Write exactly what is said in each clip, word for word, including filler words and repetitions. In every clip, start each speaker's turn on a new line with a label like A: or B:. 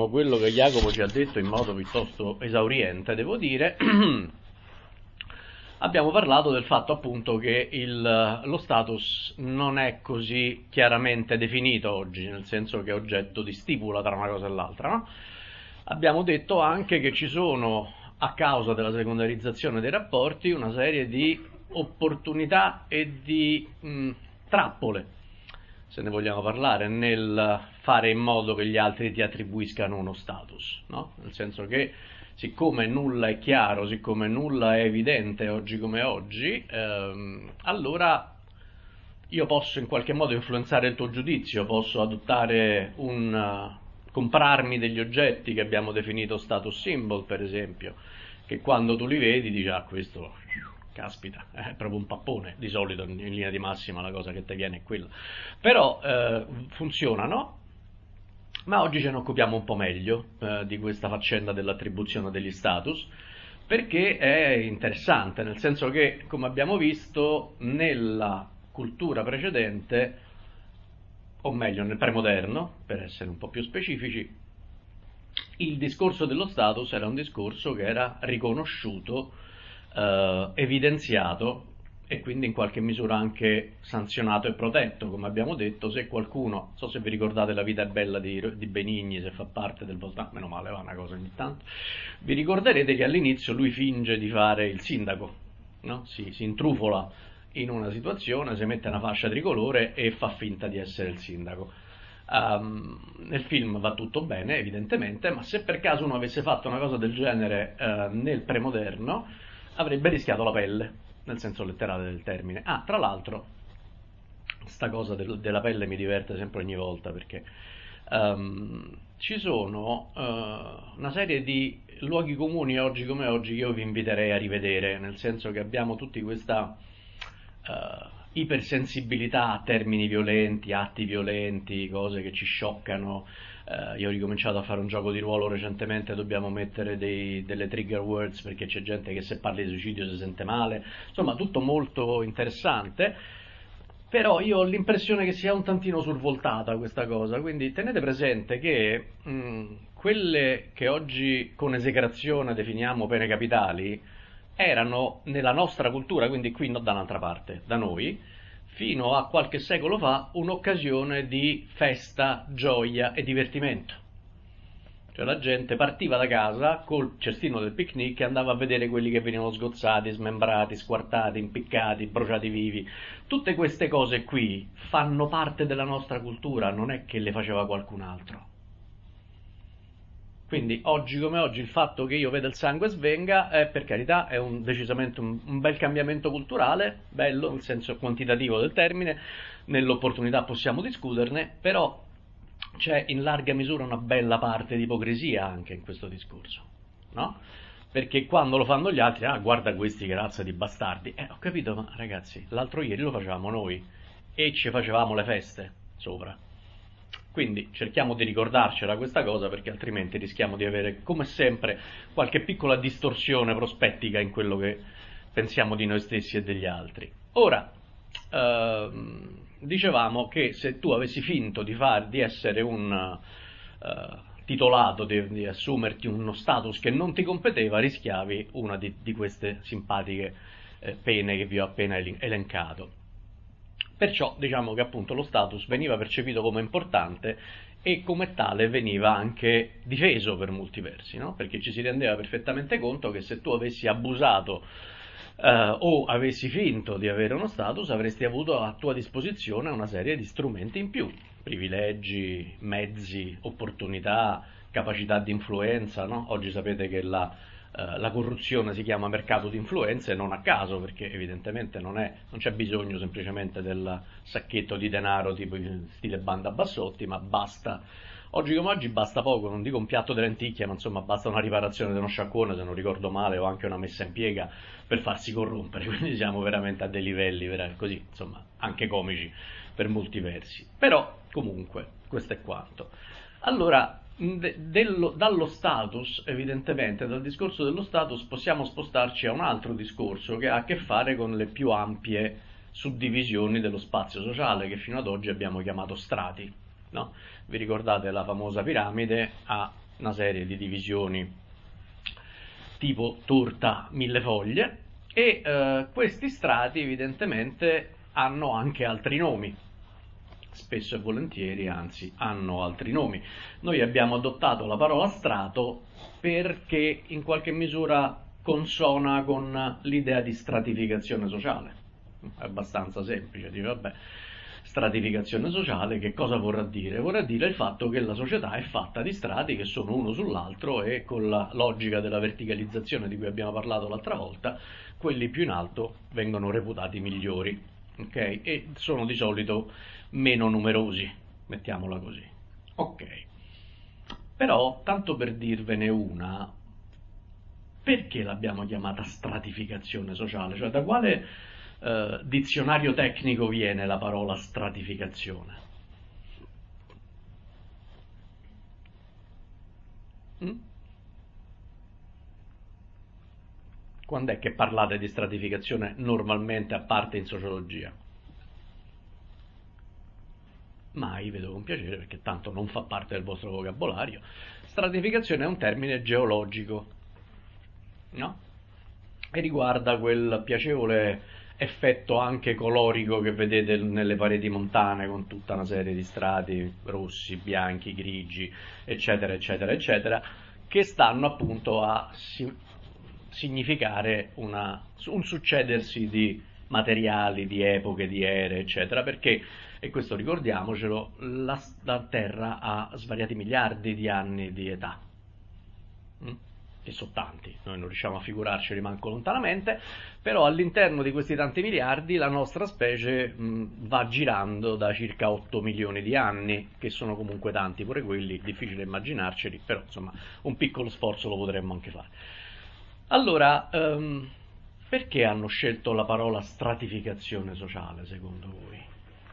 A: ultimo quello che Jacopo ci ha detto in modo piuttosto esauriente, devo dire, abbiamo parlato del fatto appunto che il, lo status non è così chiaramente definito oggi, nel senso che è oggetto di stipula tra una cosa e l'altra, no? Abbiamo detto anche che ci sono, a causa della secondarizzazione dei rapporti, una serie di opportunità e di mh, trappole, se ne vogliamo parlare, nel fare in modo che gli altri ti attribuiscano uno status, no? Nel senso che siccome nulla è chiaro, siccome nulla è evidente oggi come oggi, ehm, allora io posso in qualche modo influenzare il tuo giudizio, posso adottare un... Uh, comprarmi degli oggetti che abbiamo definito status symbol, per esempio, che quando tu li vedi dici, ah, questo, caspita, è proprio un pappone, di solito in linea di massima la cosa che ti viene è quella. Però eh, funzionano, ma oggi ce ne occupiamo un po' meglio eh, di questa faccenda dell'attribuzione degli status, perché è interessante, nel senso che, come abbiamo visto, nella cultura precedente, o meglio nel premoderno, per essere un po' più specifici, il discorso dello status era un discorso che era riconosciuto, eh, evidenziato e quindi in qualche misura anche sanzionato e protetto, come abbiamo detto. Se qualcuno, non so se vi ricordate La vita è bella di, di Benigni, se fa parte del vostro, ah, meno male, va una cosa ogni tanto, vi ricorderete che all'inizio lui finge di fare il sindaco, no? Si, si intrufola in una situazione, si mette una fascia tricolore e fa finta di essere il sindaco. Um, nel film va tutto bene, evidentemente, ma se per caso uno avesse fatto una cosa del genere uh, nel premoderno, avrebbe rischiato la pelle, nel senso letterale del termine. Ah, tra l'altro, sta cosa del, della pelle mi diverte sempre ogni volta, perché um, ci sono uh, una serie di luoghi comuni oggi come oggi che io vi inviterei a rivedere, nel senso che abbiamo tutti questa Uh, ipersensibilità a termini violenti, atti violenti, cose che ci scioccano. Uh, io ho ricominciato a fare un gioco di ruolo recentemente, dobbiamo mettere dei, delle trigger words perché c'è gente che se parli di suicidio si sente male, insomma tutto molto interessante, però io ho l'impressione che sia un tantino survoltata questa cosa, quindi tenete presente che mh, quelle che oggi con esecrazione definiamo pene capitali erano nella nostra cultura, quindi qui non da un'altra parte, da noi, fino a qualche secolo fa, un'occasione di festa, gioia e divertimento. Cioè la gente partiva da casa col cestino del picnic e andava a vedere quelli che venivano sgozzati, smembrati, squartati, impiccati, bruciati vivi. Tutte queste cose qui fanno parte della nostra cultura, non è che le faceva qualcun altro. Quindi oggi come oggi il fatto che io veda il sangue svenga è, per carità, è un, decisamente un, un bel cambiamento culturale, bello nel senso quantitativo del termine, nell'opportunità possiamo discuterne, però c'è in larga misura una bella parte di ipocrisia anche in questo discorso, no? Perché quando lo fanno gli altri, ah, guarda questi che razza di bastardi, eh ho capito, ma ragazzi, l'altro ieri lo facevamo noi e ci facevamo le feste sopra. Quindi cerchiamo di ricordarcela questa cosa, perché altrimenti rischiamo di avere, come sempre, qualche piccola distorsione prospettica in quello che pensiamo di noi stessi e degli altri. Ora, ehm, dicevamo che se tu avessi finto di, far, di essere un eh, titolato, di, di assumerti uno status che non ti competeva, rischiavi una di, di queste simpatiche eh, pene che vi ho appena elencato. Perciò diciamo che appunto lo status veniva percepito come importante e come tale veniva anche difeso per molti versi, no? Perché ci si rendeva perfettamente conto che se tu avessi abusato eh, o avessi finto di avere uno status, avresti avuto a tua disposizione una serie di strumenti in più, privilegi, mezzi, opportunità, capacità di influenza, no? Oggi sapete che la la corruzione si chiama mercato di influenze, non a caso, perché evidentemente non, è, non c'è bisogno semplicemente del sacchetto di denaro tipo in stile Banda Bassotti, ma basta, oggi come oggi basta poco, non dico un piatto di lenticchie, ma insomma basta una riparazione di uno sciacquone, se non ricordo male, o anche una messa in piega per farsi corrompere, quindi siamo veramente a dei livelli così, insomma, anche comici per molti versi. Però comunque questo è quanto. Allora, De, dello, dallo status, evidentemente, dal discorso dello status possiamo spostarci a un altro discorso che ha a che fare con le più ampie suddivisioni dello spazio sociale che fino ad oggi abbiamo chiamato strati, no? Vi ricordate la famosa piramide a una serie di divisioni tipo torta mille foglie, e eh, questi strati evidentemente hanno anche altri nomi, spesso e volentieri, anzi, hanno altri nomi. Noi abbiamo adottato la parola strato perché in qualche misura consona con l'idea di stratificazione sociale. È abbastanza semplice, dire vabbè, stratificazione sociale che cosa vorrà dire? Vorrà dire il fatto che la società è fatta di strati che sono uno sull'altro, e con la logica della verticalizzazione di cui abbiamo parlato l'altra volta, quelli più in alto vengono reputati migliori, ok? E sono di solito meno numerosi, mettiamola così. Ok. Però, tanto per dirvene una, perché l'abbiamo chiamata stratificazione sociale? Cioè, da quale eh, dizionario tecnico viene la parola stratificazione? Mm? Quando è che parlate di stratificazione normalmente, a parte in sociologia? Mai, vedo con piacere, perché tanto non fa parte del vostro vocabolario. Stratificazione è un termine geologico, no? E riguarda quel piacevole effetto anche colorico che vedete nelle pareti montane, con tutta una serie di strati rossi, bianchi, grigi, eccetera, eccetera, eccetera, che stanno appunto a si- significare una, un succedersi di materiali, di epoche, di ere, eccetera, perché, e questo ricordiamocelo, la, la Terra ha svariati miliardi di anni di età. Mm? Che sono tanti, noi non riusciamo a figurarceli manco lontanamente, però all'interno di questi tanti miliardi la nostra specie mh, va girando da circa otto milioni di anni, che sono comunque tanti pure quelli, difficile immaginarceli, però insomma un piccolo sforzo lo potremmo anche fare. Allora, um, perché hanno scelto la parola stratificazione sociale, secondo voi?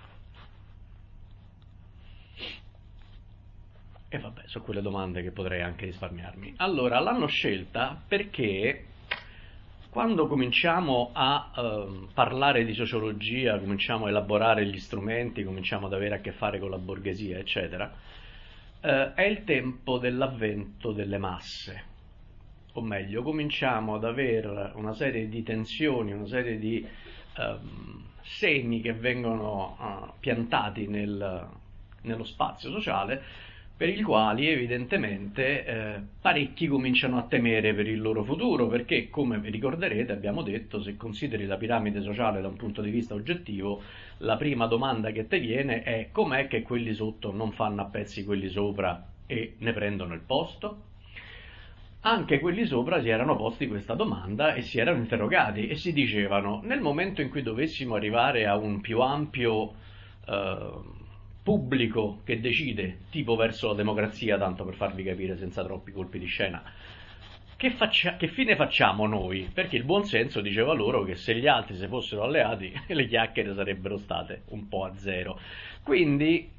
A: E vabbè, sono quelle domande che potrei anche risparmiarmi. Allora, l'hanno scelta perché quando cominciamo a eh, parlare di sociologia, cominciamo a elaborare gli strumenti, cominciamo ad avere a che fare con la borghesia, eccetera, eh, è il tempo dell'avvento delle masse. O meglio, cominciamo ad avere una serie di tensioni, una serie di ehm, semi che vengono eh, piantati nel, nello spazio sociale, per i quali evidentemente eh, parecchi cominciano a temere per il loro futuro, perché, come vi ricorderete, abbiamo detto, se consideri la piramide sociale da un punto di vista oggettivo, la prima domanda che ti viene è: com'è che quelli sotto non fanno a pezzi quelli sopra e ne prendono il posto? Anche quelli sopra si erano posti questa domanda e si erano interrogati e si dicevano: nel momento in cui dovessimo arrivare a un più ampio eh, pubblico che decide, tipo verso la democrazia, tanto per farvi capire senza troppi colpi di scena, che, faccia, che fine facciamo noi? Perché il buon senso diceva loro che se gli altri si fossero alleati le chiacchiere sarebbero state un po' a zero. Quindi,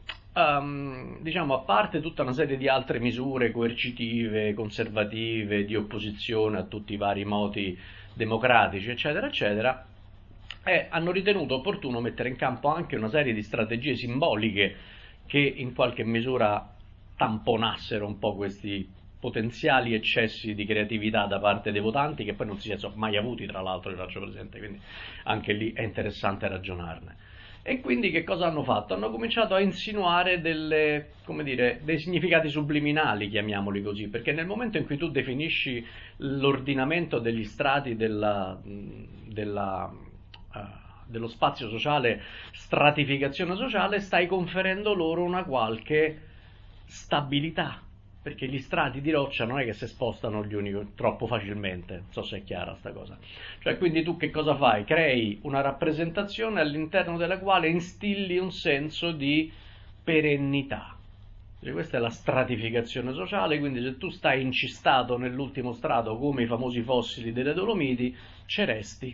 A: um, diciamo, a parte tutta una serie di altre misure coercitive, conservative, di opposizione a tutti i vari moti democratici, eccetera, eccetera, eh, hanno ritenuto opportuno mettere in campo anche una serie di strategie simboliche che in qualche misura tamponassero un po' questi potenziali eccessi di creatività da parte dei votanti, che poi non si sono mai avuti, tra l'altro, vi faccio presente, quindi anche lì è interessante ragionarne. E quindi che cosa hanno fatto? Hanno cominciato a insinuare delle, come dire, dei significati subliminali, chiamiamoli così, perché nel momento in cui tu definisci l'ordinamento degli strati della, della, uh, dello spazio sociale, stratificazione sociale, stai conferendo loro una qualche stabilità, perché gli strati di roccia non è che si spostano gli uni troppo facilmente, non so se è chiara sta cosa. Cioè, quindi tu che cosa fai? Crei una rappresentazione all'interno della quale instilli un senso di perennità. Cioè, questa è la stratificazione sociale, quindi se tu stai incistato nell'ultimo strato come i famosi fossili delle Dolomiti, ci resti,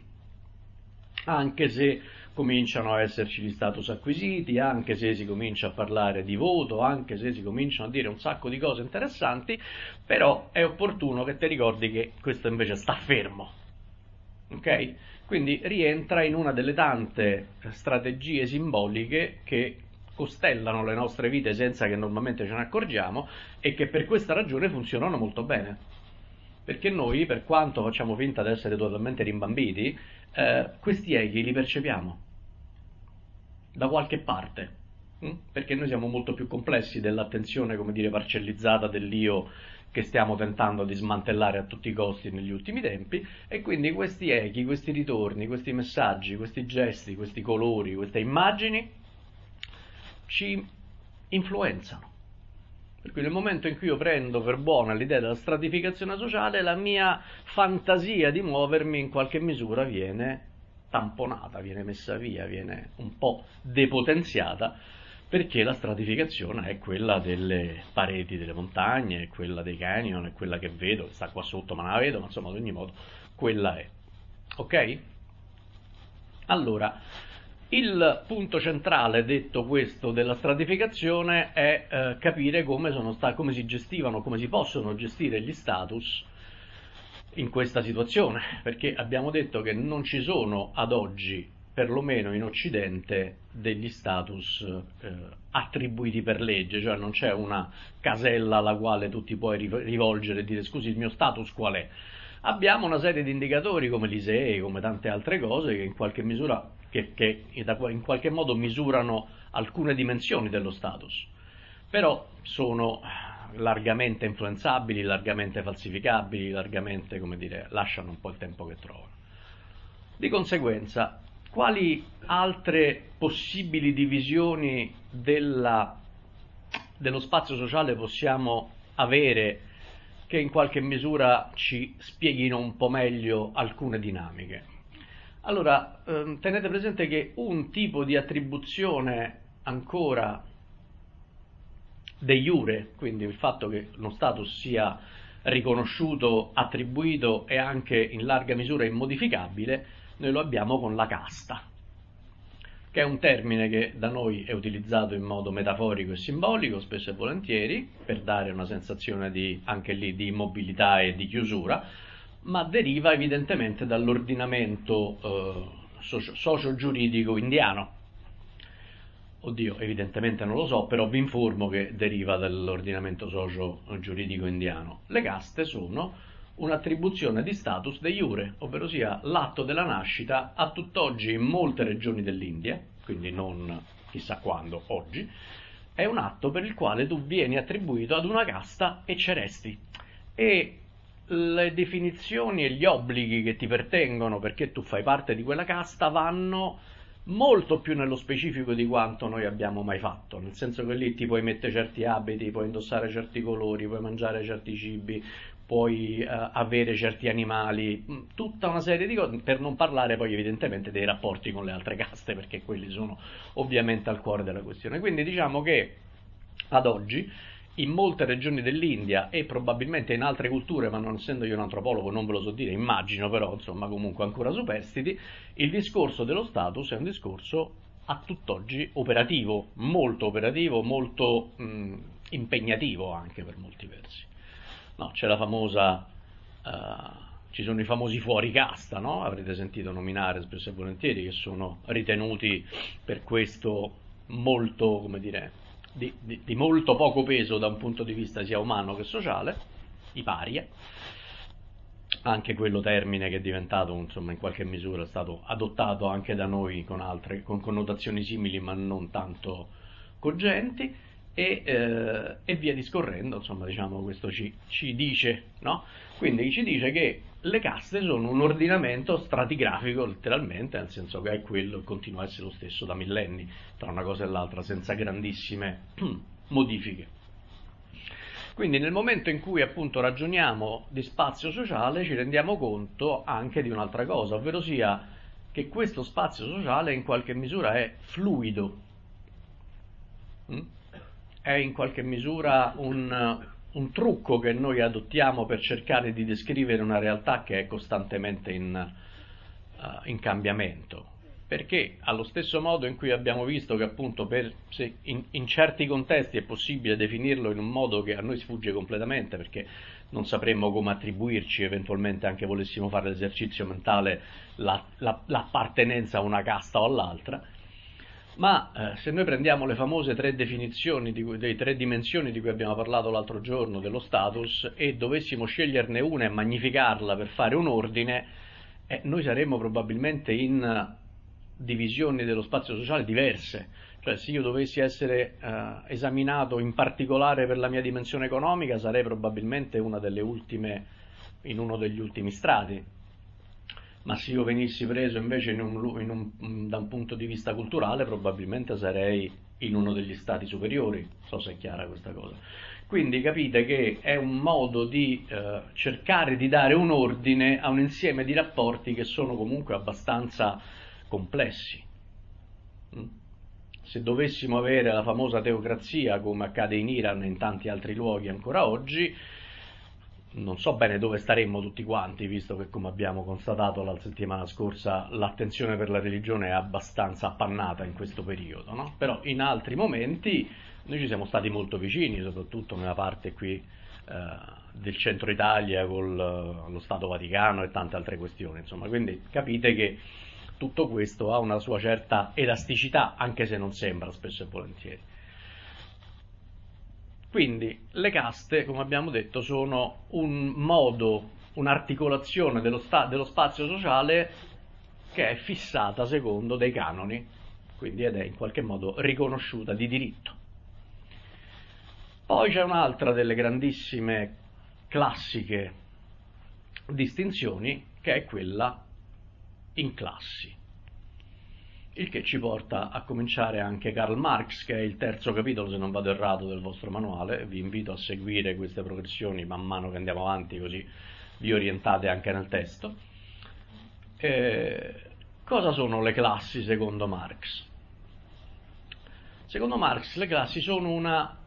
A: anche se cominciano a esserci gli status acquisiti, anche se si comincia a parlare di voto, anche se si cominciano a dire un sacco di cose interessanti, però è opportuno che ti ricordi che questo invece sta fermo, ok? Quindi rientra in una delle tante strategie simboliche che costellano le nostre vite senza che normalmente ce ne accorgiamo e che per questa ragione funzionano molto bene. Perché noi, per quanto facciamo finta di essere totalmente rimbambiti, eh, questi echi li percepiamo da qualche parte, hm? Perché noi siamo molto più complessi dell'attenzione, come dire, parcellizzata dell'io che stiamo tentando di smantellare a tutti i costi negli ultimi tempi, e quindi questi echi, questi ritorni, questi messaggi, questi gesti, questi colori, queste immagini ci influenzano. Per cui nel momento in cui io prendo per buona l'idea della stratificazione sociale, la mia fantasia di muovermi in qualche misura viene tamponata, viene messa via, viene un po' depotenziata, perché la stratificazione è quella delle pareti delle montagne, è quella dei canyon, è quella che vedo, sta qua sotto ma non la vedo, ma insomma ad ogni modo quella è. Ok? Allora, il punto centrale, detto questo, della stratificazione è eh, capire come, sono sta- come si gestivano, come si possono gestire gli status in questa situazione, perché abbiamo detto che non ci sono ad oggi, perlomeno in Occidente, degli status eh, attribuiti per legge, cioè non c'è una casella alla quale tu ti puoi rivolgere e dire scusi il mio status qual è. Abbiamo una serie di indicatori come l'I S E E, come tante altre cose che in qualche misura che, che in qualche modo misurano alcune dimensioni dello status, però sono largamente influenzabili, largamente falsificabili, largamente, come dire, lasciano un po' il tempo che trovano. Di conseguenza, quali altre possibili divisioni della, dello spazio sociale possiamo avere che in qualche misura ci spieghino un po' meglio alcune dinamiche? Allora, ehm, tenete presente che un tipo di attribuzione ancora de iure, quindi il fatto che lo status sia riconosciuto, attribuito e anche in larga misura immodificabile, noi lo abbiamo con la casta, che è un termine che da noi è utilizzato in modo metaforico e simbolico, spesso e volentieri, per dare una sensazione di, anche lì, di immobilità e di chiusura, ma deriva evidentemente dall'ordinamento eh, socio- socio-giuridico indiano. Oddio, evidentemente non lo so, però vi informo che deriva dall'ordinamento socio-giuridico indiano. Le caste sono un'attribuzione di status de iure, ovvero sia l'atto della nascita a tutt'oggi in molte regioni dell'India, quindi non chissà quando, oggi, è un atto per il quale tu vieni attribuito ad una casta e ci resti. E le definizioni e gli obblighi che ti pertengono perché tu fai parte di quella casta vanno molto più nello specifico di quanto noi abbiamo mai fatto, nel senso che lì ti puoi mettere certi abiti, puoi indossare certi colori, puoi mangiare certi cibi, puoi eh, avere certi animali, tutta una serie di cose, per non parlare poi evidentemente dei rapporti con le altre caste, perché quelli sono ovviamente al cuore della questione. Quindi diciamo che ad oggi in molte regioni dell'India e probabilmente in altre culture, ma non essendo io un antropologo non ve lo so dire, immagino, però insomma comunque ancora superstiti, il discorso dello status è un discorso a tutt'oggi operativo, molto operativo, molto mh, impegnativo anche per molti versi. No, c'è la famosa, uh, ci sono i famosi fuori casta, no? Avrete sentito nominare spesso e volentieri, che sono ritenuti per questo molto, come dire, Di, di, di molto poco peso da un punto di vista sia umano che sociale, i paria, anche quello termine che è diventato, insomma, in qualche misura è stato adottato anche da noi con altre, con connotazioni simili ma non tanto cogenti, e, eh, e via discorrendo, insomma, diciamo, questo ci, ci dice, no? Quindi ci dice che le caste sono un ordinamento stratigrafico, letteralmente, nel senso che è quello e continua a essere lo stesso da millenni, tra una cosa e l'altra, senza grandissime modifiche. Quindi nel momento in cui appunto ragioniamo di spazio sociale ci rendiamo conto anche di un'altra cosa, ovvero sia che questo spazio sociale in qualche misura è fluido, è in qualche misura un, un trucco che noi adottiamo per cercare di descrivere una realtà che è costantemente in, uh, in cambiamento. Perché allo stesso modo in cui abbiamo visto che appunto per, se in, in certi contesti è possibile definirlo in un modo che a noi sfugge completamente, perché non sapremmo come attribuirci, eventualmente anche volessimo fare l'esercizio mentale, la, la, l'appartenenza a una casta o all'altra, Ma eh, se noi prendiamo le famose tre definizioni, di cui, dei tre dimensioni di cui abbiamo parlato l'altro giorno dello status, e dovessimo sceglierne una e magnificarla per fare un ordine, eh, noi saremmo probabilmente in divisioni dello spazio sociale diverse. Cioè, se io dovessi essere eh, esaminato in particolare per la mia dimensione economica, sarei probabilmente una delle ultime, in uno degli ultimi strati. Ma se io venissi preso invece in un, in un, da un punto di vista culturale, probabilmente sarei in uno degli stati superiori. Non so se è chiara questa cosa. Quindi capite che è un modo di eh, cercare di dare un ordine a un insieme di rapporti che sono comunque abbastanza complessi. Se dovessimo avere la famosa teocrazia, come accade in Iran e in tanti altri luoghi ancora oggi, non so bene dove staremmo tutti quanti, visto che, come abbiamo constatato la settimana scorsa, l'attenzione per la religione è abbastanza appannata in questo periodo, no? Però in altri momenti noi ci siamo stati molto vicini, soprattutto nella parte qui eh, del centro Italia con lo Stato Vaticano e tante altre questioni, insomma, quindi capite che tutto questo ha una sua certa elasticità, anche se non sembra spesso e volentieri. Quindi le caste, come abbiamo detto, sono un modo, un'articolazione dello, sta- dello spazio sociale che è fissata secondo dei canoni, quindi ed è in qualche modo riconosciuta di diritto. Poi c'è un'altra delle grandissime classiche distinzioni, che è quella in classi. Il che ci porta a cominciare anche Karl Marx, che è il terzo capitolo, se non vado errato, del vostro manuale. Vi invito a seguire queste progressioni man mano che andiamo avanti, così vi orientate anche nel testo. Eh, cosa sono le classi secondo Marx? Secondo Marx le classi sono una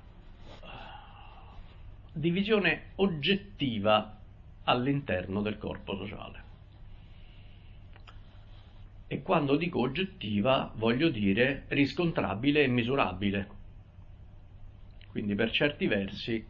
A: divisione oggettiva all'interno del corpo sociale. E quando dico oggettiva voglio dire riscontrabile e misurabile. Quindi per certi versi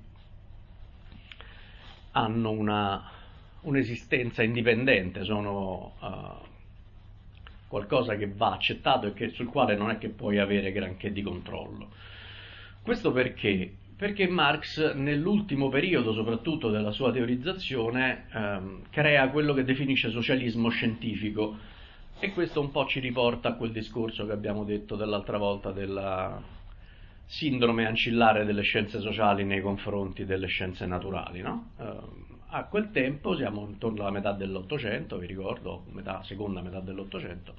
A: hanno una, un'esistenza indipendente, sono uh, qualcosa che va accettato e che, sul quale non è che puoi avere granché di controllo. Questo perché? Perché Marx nell'ultimo periodo, soprattutto della sua teorizzazione, ehm, crea quello che definisce socialismo scientifico. E questo un po' ci riporta a quel discorso che abbiamo detto dell'altra volta della sindrome ancillare delle scienze sociali nei confronti delle scienze naturali, no? Eh, a quel tempo, siamo intorno alla metà dell'Ottocento, vi ricordo, metà, seconda metà dell'Ottocento,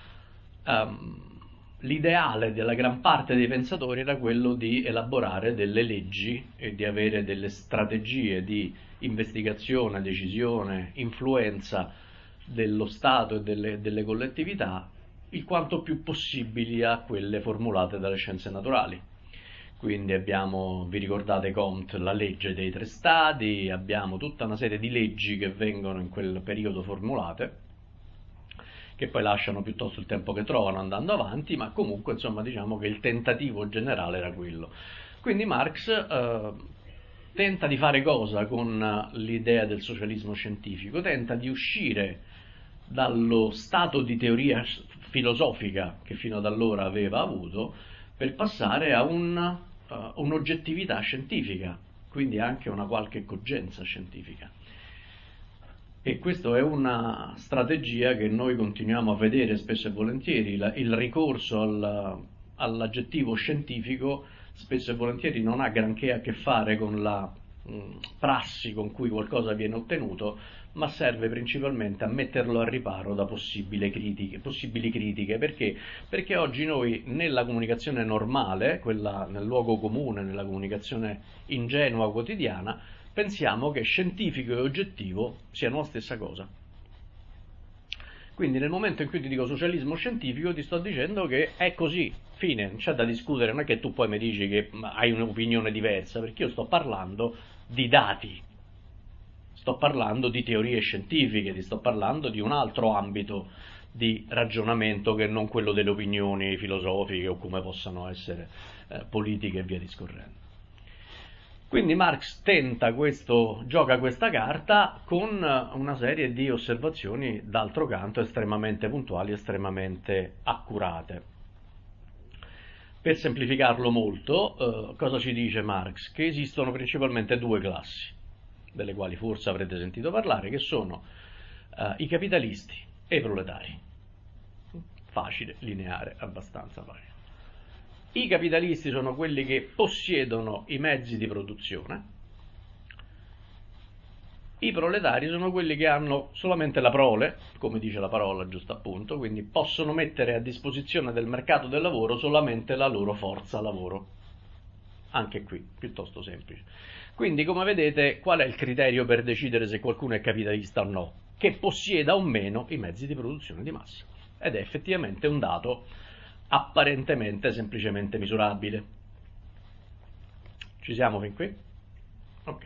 A: ehm, l'ideale della gran parte dei pensatori era quello di elaborare delle leggi e di avere delle strategie di investigazione, decisione, influenza dello Stato e delle, delle collettività il quanto più possibili a quelle formulate dalle scienze naturali. Quindi abbiamo, vi ricordate Comte, la legge dei tre stadi, abbiamo tutta una serie di leggi che vengono in quel periodo formulate, che poi lasciano piuttosto il tempo che trovano andando avanti, ma comunque insomma diciamo che il tentativo generale era quello. Quindi Marx eh, tenta di fare cosa con l'idea del socialismo scientifico? Tenta di uscire dallo stato di teoria filosofica che fino ad allora aveva avuto per passare a un, uh, un'oggettività scientifica, quindi anche una qualche cogenza scientifica. E questa è una strategia che noi continuiamo a vedere spesso e volentieri, la, il ricorso al, all'aggettivo scientifico spesso e volentieri non ha granché a che fare con la mh, prassi con cui qualcosa viene ottenuto, ma serve principalmente a metterlo al riparo da possibili critiche, possibili critiche. Perché? Perché oggi noi nella comunicazione normale, quella nel luogo comune, nella comunicazione ingenua quotidiana, pensiamo che scientifico e oggettivo siano la stessa cosa. Quindi nel momento in cui ti dico socialismo scientifico ti sto dicendo che è così, fine, non c'è da discutere, non è che tu poi mi dici che hai un'opinione diversa, perché io sto parlando di dati. Sto parlando di teorie scientifiche, ti sto parlando di un altro ambito di ragionamento che non quello delle opinioni filosofiche o come possano essere eh, politiche e via discorrendo. Quindi Marx tenta questo, gioca questa carta con una serie di osservazioni d'altro canto estremamente puntuali, estremamente accurate. per semplificarlo molto, eh, cosa ci dice Marx? Che esistono principalmente due classi, delle quali forse avrete sentito parlare, che sono eh, i capitalisti e i proletari. Facile, lineare, abbastanza facile. I capitalisti sono quelli che possiedono i mezzi di produzione, i proletari sono quelli che hanno solamente la prole, come dice la parola giusto appunto, quindi possono mettere a disposizione del mercato del lavoro solamente la loro forza lavoro. Anche qui, piuttosto semplice. Quindi, come vedete, qual è il criterio per decidere se qualcuno è capitalista o no? Che possieda o meno i mezzi di produzione di massa. Ed è effettivamente un dato apparentemente semplicemente misurabile. Ci siamo fin qui? Ok.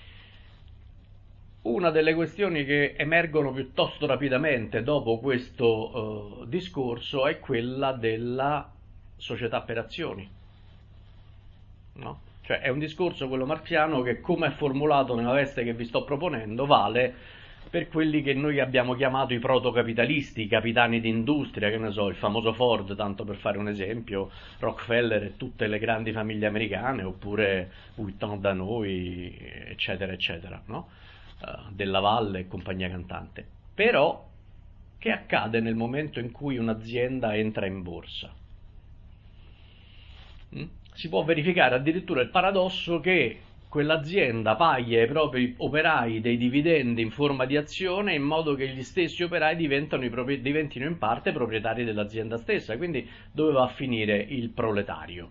A: Una delle questioni che emergono piuttosto rapidamente dopo questo uh, discorso è quella della società per azioni. No? Cioè è un discorso, quello marxiano, che come è formulato nella veste che vi sto proponendo vale per quelli che noi abbiamo chiamato i protocapitalisti, i capitani d'industria, che ne so, il famoso Ford, tanto per fare un esempio, Rockefeller e tutte le grandi famiglie americane, oppure Vuitton da noi, eccetera, eccetera, no? Uh, della Valle e compagnia cantante. Però che accade nel momento in cui un'azienda entra in borsa? Mm? Si può verificare addirittura il paradosso che quell'azienda paghi ai propri operai dei dividendi in forma di azione, in modo che gli stessi operai diventano i propri, diventino in parte proprietari dell'azienda stessa. Quindi dove va a finire il proletario?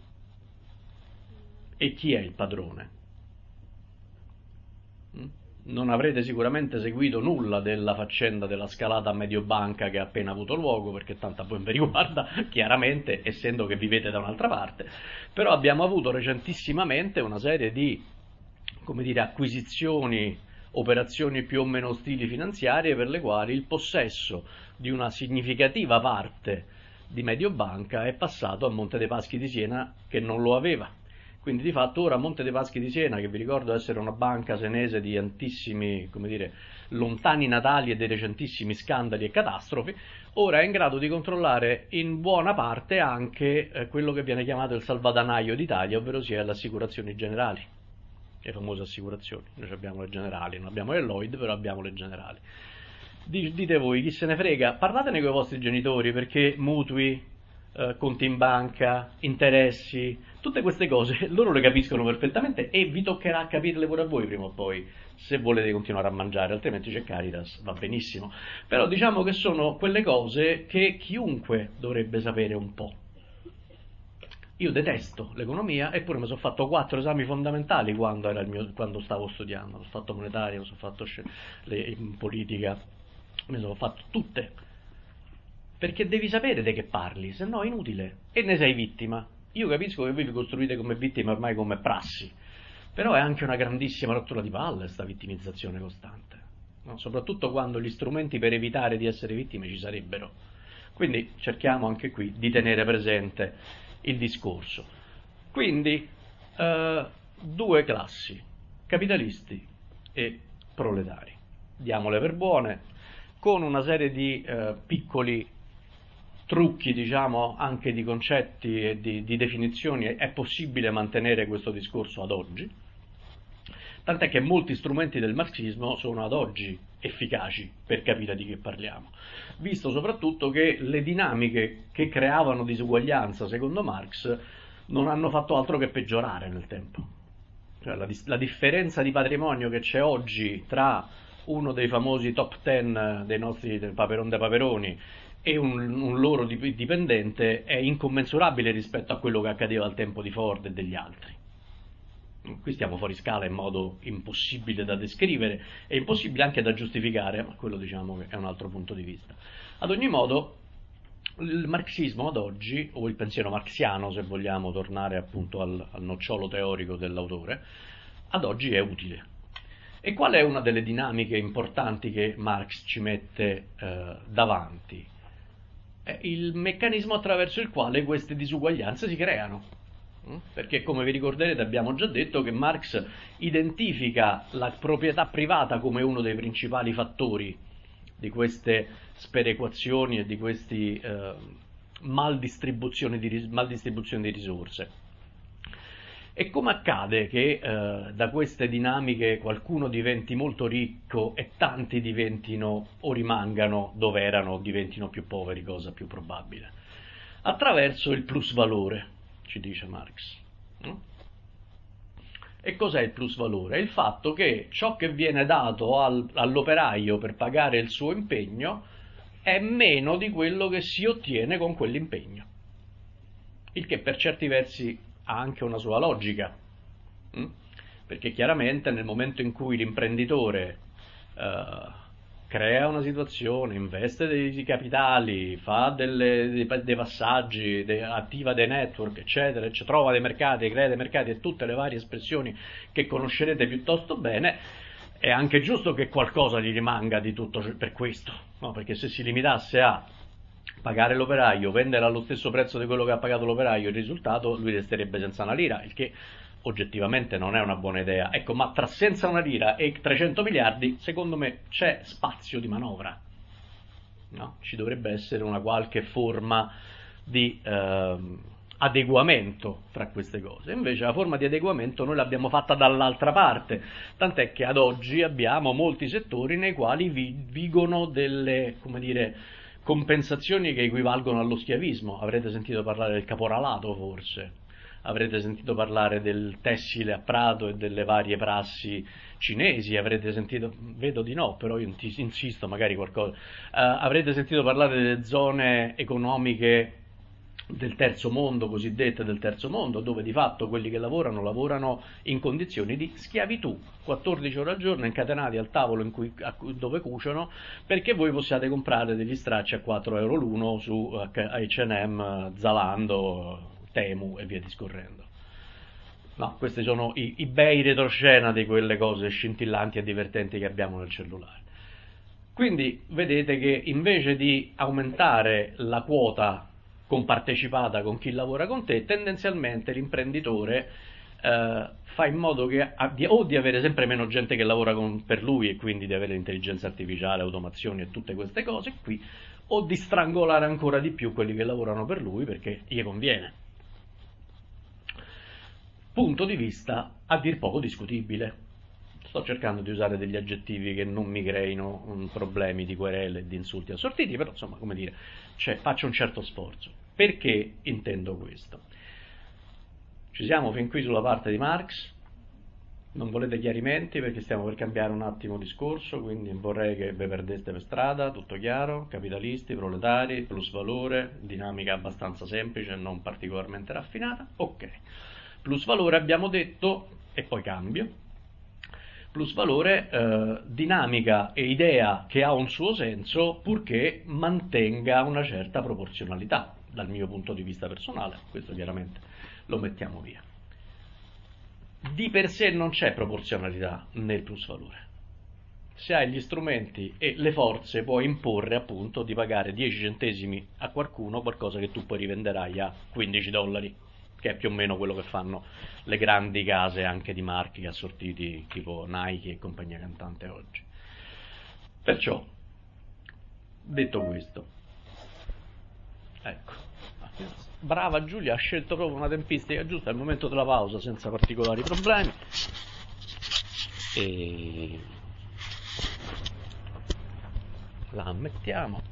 A: E chi è il padrone? Mm? Non avrete sicuramente seguito nulla della faccenda della scalata a Mediobanca che ha appena avuto luogo, perché tanto a voi vi riguarda chiaramente, essendo che vivete da un'altra parte, però abbiamo avuto recentissimamente una serie di, come dire, acquisizioni, operazioni più o meno ostili finanziarie, per le quali il possesso di una significativa parte di Mediobanca è passato a Monte dei Paschi di Siena, che non lo aveva. Quindi di fatto ora Monte dei Paschi di Siena, che vi ricordo essere una banca senese di antissimi, come dire, lontani natali e dei recentissimi scandali e catastrofi, ora è in grado di controllare in buona parte anche eh, quello che viene chiamato il salvadanaio d'Italia, ovvero sia le assicurazioni generali, le famose assicurazioni. Noi abbiamo le generali, non abbiamo le Lloyd, però abbiamo le generali. Dite voi, chi se ne frega? Parlatene con i vostri genitori, perché mutui, eh, conti in banca, interessi, tutte queste cose loro le capiscono perfettamente e vi toccherà capirle pure a voi prima o poi, se volete continuare a mangiare, altrimenti c'è Caritas, va benissimo. Però diciamo che sono quelle cose che chiunque dovrebbe sapere un po'. Io detesto l'economia, eppure mi sono fatto quattro esami fondamentali quando, era il mio, quando stavo studiando. Ho fatto monetario, mi sono fatto le, in politica, mi sono fatto tutte. Perché devi sapere di che parli, se no è inutile. E ne sei vittima. Io capisco che voi vi costruite come vittime ormai come prassi, però è anche una grandissima rottura di palle questa vittimizzazione costante, no? Soprattutto quando gli strumenti per evitare di essere vittime ci sarebbero. Quindi cerchiamo anche qui di tenere presente il discorso. Quindi eh, due classi, capitalisti e proletari, diamole per buone, con una serie di eh, piccoli trucchi, diciamo, anche di concetti e di, di definizioni. È possibile mantenere questo discorso ad oggi, tant'è che molti strumenti del marxismo sono ad oggi efficaci per capire di che parliamo, visto soprattutto che le dinamiche che creavano disuguaglianza, secondo Marx, non hanno fatto altro che peggiorare nel tempo. Cioè la, la differenza di patrimonio che c'è oggi tra uno dei famosi top ten dei nostri Paperon de Paperoni e un, un loro dipendente è incommensurabile rispetto a quello che accadeva al tempo di Ford e degli altri. Qui stiamo fuori scala in modo impossibile da descrivere e impossibile anche da giustificare, ma quello diciamo che è un altro punto di vista. Ad ogni modo, il marxismo ad oggi, o il pensiero marxiano, se vogliamo tornare appunto al, al nocciolo teorico dell'autore, ad oggi è utile. E qual è una delle dinamiche importanti che Marx ci mette eh, davanti? È il meccanismo attraverso il quale queste disuguaglianze si creano. Perché, come vi ricorderete, abbiamo già detto che Marx identifica la proprietà privata come uno dei principali fattori di queste sperequazioni e di questi eh, maldistribuzione di, maldistribuzione di risorse. E come accade che eh, da queste dinamiche qualcuno diventi molto ricco e tanti diventino o rimangano dove erano o diventino più poveri, cosa più probabile? Attraverso il plusvalore, ci dice Marx. No? E cos'è il plusvalore? È il fatto che ciò che viene dato al, all'operaio per pagare il suo impegno è meno di quello che si ottiene con quell'impegno. Il che per certi versi ha anche una sua logica, hm? Perché chiaramente nel momento in cui l'imprenditore eh, crea una situazione, investe dei capitali, fa delle, dei, dei passaggi, de, attiva dei network, eccetera, eccetera, trova dei mercati, crea dei mercati e tutte le varie espressioni che conoscerete piuttosto bene, è anche giusto che qualcosa gli rimanga di tutto per questo, no? Perché se si limitasse a pagare l'operaio, vendere allo stesso prezzo di quello che ha pagato l'operaio, il risultato lui resterebbe senza una lira, il che oggettivamente non è una buona idea. Ecco, ma tra senza una lira e trecento miliardi, secondo me c'è spazio di manovra. No? Ci dovrebbe essere una qualche forma di eh, adeguamento tra queste cose. Invece la forma di adeguamento noi l'abbiamo fatta dall'altra parte, tant'è che ad oggi abbiamo molti settori nei quali vigono delle, come dire, compensazioni che equivalgono allo schiavismo. Avrete sentito parlare del caporalato, forse. Avrete sentito parlare del tessile a Prato e delle varie prassi cinesi, avrete sentito, vedo di no, però io insisto, magari qualcosa. Uh, avrete sentito parlare delle zone economiche del terzo mondo, cosiddette del terzo mondo, dove di fatto quelli che lavorano, lavorano in condizioni di schiavitù, quattordici ore al giorno incatenati al tavolo in cui, dove cuciono, perché voi possiate comprare degli stracci a quattro euro l'uno su H and M, Zalando, Temu e via discorrendo. No, questi sono i, i bei retroscena di quelle cose scintillanti e divertenti che abbiamo nel cellulare. Quindi vedete che invece di aumentare la quota compartecipata con chi lavora con te, tendenzialmente l'imprenditore eh, fa in modo che abbia, o di avere sempre meno gente che lavora con, per lui e quindi di avere intelligenza artificiale, automazioni e tutte queste cose qui, o di strangolare ancora di più quelli che lavorano per lui perché gli conviene. Punto di vista a dir poco discutibile. Sto cercando di usare degli aggettivi che non mi creino um, problemi di querele e di insulti assortiti, però insomma, come dire, cioè, faccio un certo sforzo. Perché intendo questo? Ci siamo fin qui sulla parte di Marx? Non volete chiarimenti perché stiamo per cambiare un attimo discorso, quindi vorrei che vi perdeste per strada, tutto chiaro, capitalisti, proletari, plusvalore, dinamica abbastanza semplice, non particolarmente raffinata. Ok, plusvalore abbiamo detto, e poi cambio. Plusvalore, eh, dinamica e idea che ha un suo senso purché mantenga una certa proporzionalità, dal mio punto di vista personale, questo chiaramente lo mettiamo via. Di per sé non c'è proporzionalità nel plusvalore. Se hai gli strumenti e le forze puoi imporre appunto di pagare dieci centesimi a qualcuno qualcosa che tu poi rivenderai a quindici dollari, che è più o meno quello che fanno le grandi case anche di marchi assortiti tipo Nike e compagnia cantante oggi. Perciò, detto questo, ecco, brava Giulia, ha scelto proprio una tempistica giusta al momento della pausa senza particolari problemi e la ammettiamo.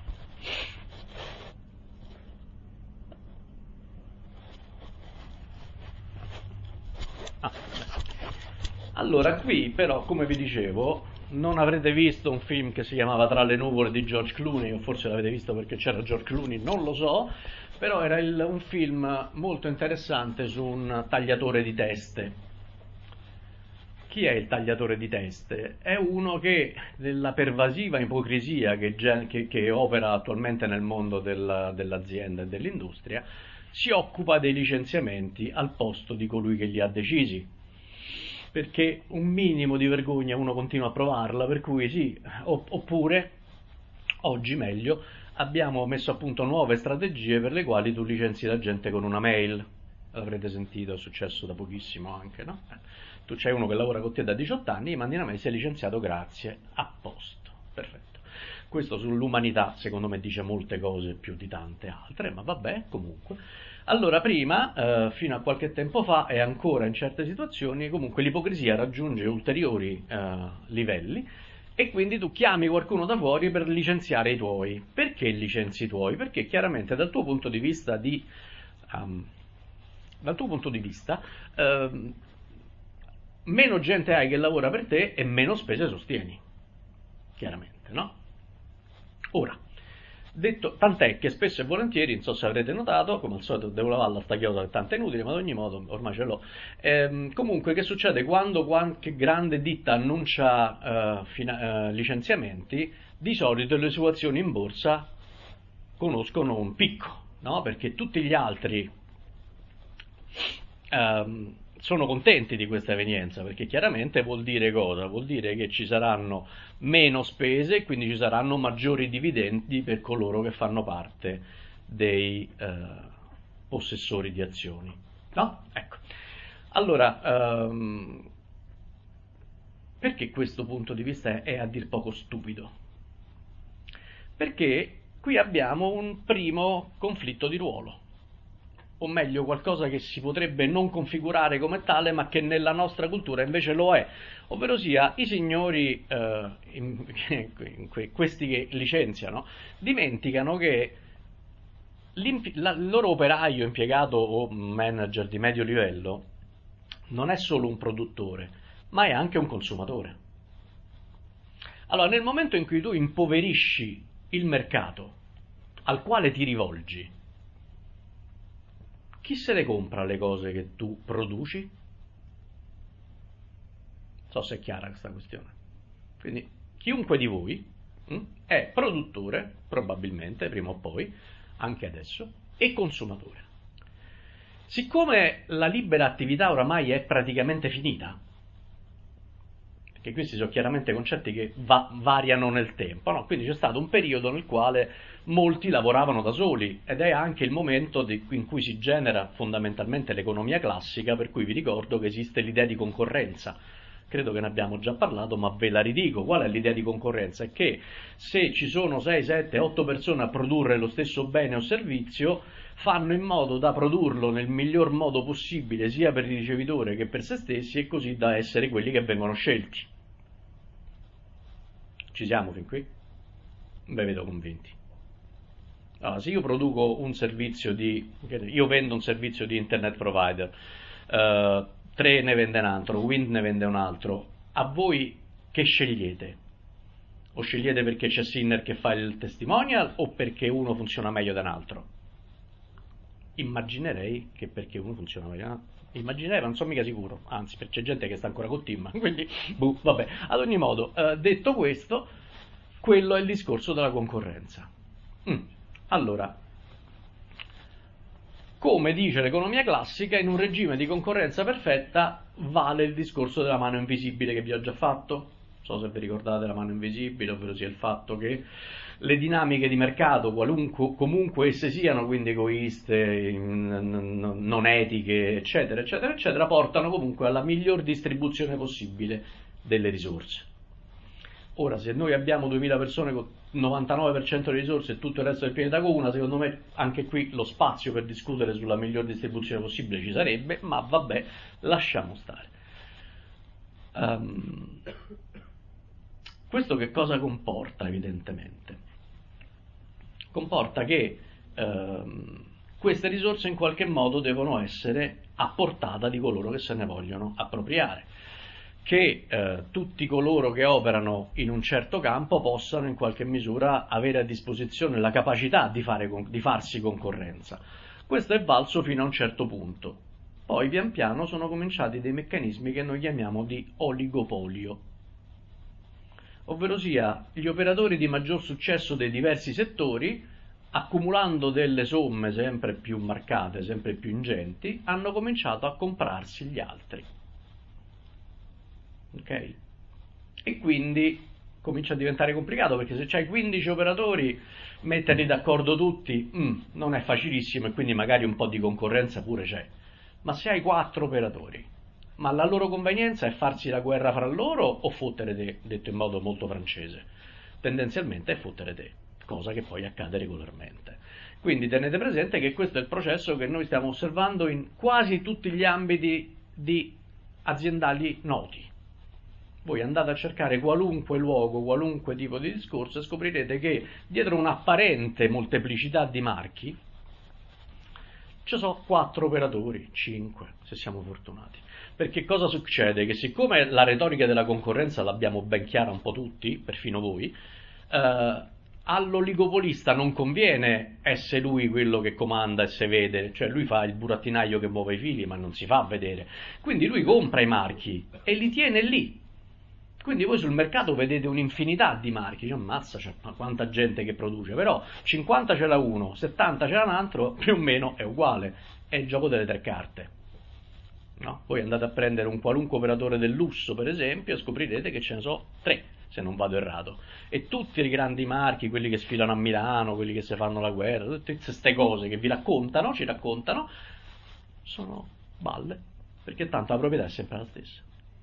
A: Ah, allora qui però, come vi dicevo, non avrete visto un film che si chiamava Tra le nuvole di George Clooney, o forse l'avete visto perché c'era George Clooney, non lo so, però era il, un film molto interessante su un tagliatore di teste. Chi è il tagliatore di teste? È uno che, della pervasiva ipocrisia che, che, che opera attualmente nel mondo del, dell'azienda e dell'industria, si occupa dei licenziamenti al posto di colui che li ha decisi. Perché un minimo di vergogna uno continua a provarla, per cui sì, oppure, oggi meglio, abbiamo messo a punto nuove strategie per le quali tu licenzi la gente con una mail. L'avrete sentito, è successo da pochissimo anche, no? Tu c'hai uno che lavora con te da diciotto anni, gli mandi una mail, sei licenziato, grazie, a posto, perfetto. Questo sull'umanità secondo me dice molte cose più di tante altre, ma vabbè, comunque. Allora prima, eh, fino a qualche tempo fa e ancora in certe situazioni, comunque l'ipocrisia raggiunge ulteriori eh, livelli e quindi tu chiami qualcuno da fuori per licenziare i tuoi. Perché licenzi i tuoi? Perché chiaramente dal tuo punto di vista di... Um, dal tuo punto di vista... Um, meno gente hai che lavora per te e meno spese sostieni, chiaramente, no? Ora, detto, tant'è che spesso e volentieri, non so se avrete notato, come al solito devo lavare sta chiosa che tanto è inutile, ma ad ogni modo ormai ce l'ho. Ehm, comunque che succede quando qualche grande ditta annuncia uh, fina- uh, licenziamenti? Di solito le sue azioni in borsa conoscono un picco, no? Perché tutti gli altri um, sono contenti di questa evenienza, perché chiaramente vuol dire cosa? Vuol dire che ci saranno meno spese e quindi ci saranno maggiori dividendi per coloro che fanno parte dei eh, possessori di azioni. No? Ecco. Allora, ehm, perché questo punto di vista è, è a dir poco stupido? Perché qui abbiamo un primo conflitto di ruolo, o meglio qualcosa che si potrebbe non configurare come tale ma che nella nostra cultura invece lo è, ovvero sia i signori, eh, in, in, questi che licenziano, dimenticano che la, il loro operaio, impiegato o manager di medio livello non è solo un produttore, ma è anche un consumatore. Allora, nel momento in cui tu impoverisci il mercato al quale ti rivolgi, chi se le compra le cose che tu produci? Non so se è chiara questa questione. Quindi chiunque di voi mh, è produttore, probabilmente, prima o poi, anche adesso, e consumatore. Siccome la libera attività oramai è praticamente finita, perché questi sono chiaramente concetti che va- variano nel tempo, no? Quindi c'è stato un periodo nel quale molti lavoravano da soli ed è anche il momento di, in cui si genera fondamentalmente l'economia classica, per cui vi ricordo che esiste l'idea di concorrenza. Credo che ne abbiamo già parlato, ma ve la ridico. Qual è l'idea di concorrenza? È che se ci sono sei, sette, otto persone a produrre lo stesso bene o servizio, fanno in modo da produrlo nel miglior modo possibile sia per il ricevitore che per se stessi e così da essere quelli che vengono scelti. Ci siamo fin qui? Beh, vedo convinti. Allora, se io produco un servizio di... io vendo un servizio di internet provider, uh, tre ne vende un altro, Wind ne vende un altro, a voi che scegliete? O scegliete perché c'è Sinner che fa il testimonial o perché uno funziona meglio di un altro? Immaginerei che perché uno funziona meglio di un altro. Immaginerei, ma non sono mica sicuro, anzi, perché c'è gente che sta ancora con Tim, quindi, buh, vabbè. Ad ogni modo, eh, detto questo, quello è il discorso della concorrenza. Mm. Allora, come dice l'economia classica, in un regime di concorrenza perfetta vale il discorso della mano invisibile che vi ho già fatto. Non so se vi ricordate la mano invisibile, ovvero sia il fatto che le dinamiche di mercato, qualunque, comunque esse siano, quindi egoiste, non etiche, eccetera, eccetera, eccetera, portano comunque alla miglior distribuzione possibile delle risorse. Ora, se noi abbiamo duemila persone con novantanove per cento di risorse e tutto il resto del pianeta con una, secondo me anche qui lo spazio per discutere sulla miglior distribuzione possibile ci sarebbe, ma vabbè, lasciamo stare. Um, questo che cosa comporta, evidentemente? Comporta che um, queste risorse in qualche modo devono essere a portata di coloro che se ne vogliono appropriare, che eh, tutti coloro che operano in un certo campo possano in qualche misura avere a disposizione la capacità di, fare, di farsi concorrenza. Questo è valso fino a un certo punto. Poi pian piano sono cominciati dei meccanismi che noi chiamiamo di oligopolio, ovvero sia gli operatori di maggior successo dei diversi settori, accumulando delle somme sempre più marcate, sempre più ingenti, hanno cominciato a comprarsi gli altri. Ok? E quindi comincia a diventare complicato, perché se c'hai quindici operatori, metterli d'accordo tutti mm, non è facilissimo, e quindi magari un po' di concorrenza pure c'è. Ma se hai quattro operatori, ma la loro convenienza è farsi la guerra fra loro o fottere, de, detto in modo molto francese? tendenzialmente è fottere te, cosa che poi accade regolarmente. Quindi tenete presente che questo è il processo che noi stiamo osservando in quasi tutti gli ambiti di aziendali noti. Voi andate a cercare qualunque luogo, qualunque tipo di discorso e scoprirete che dietro un'apparente molteplicità di marchi ci sono quattro operatori, cinque, se siamo fortunati. Perché cosa succede? Che siccome la retorica della concorrenza l'abbiamo ben chiara un po' tutti, perfino voi, eh, all'oligopolista non conviene essere lui quello che comanda e si vede, cioè lui fa il burattinaio che muove i fili ma non si fa vedere. Quindi lui compra i marchi e li tiene lì. Quindi voi sul mercato vedete un'infinità di marchi, cioè, ammazza, c'è quanta gente che produce, però cinquanta ce l'ha uno, settanta ce l'ha un altro, più o meno è uguale, è il gioco delle tre carte. No? Voi andate a prendere un qualunque operatore del lusso, per esempio, e scoprirete che ce ne sono tre, se non vado errato, e tutti i grandi marchi, quelli che sfilano a Milano, quelli che si fanno la guerra, tutte queste cose che vi raccontano, ci raccontano, sono balle, perché tanto la proprietà è sempre la stessa.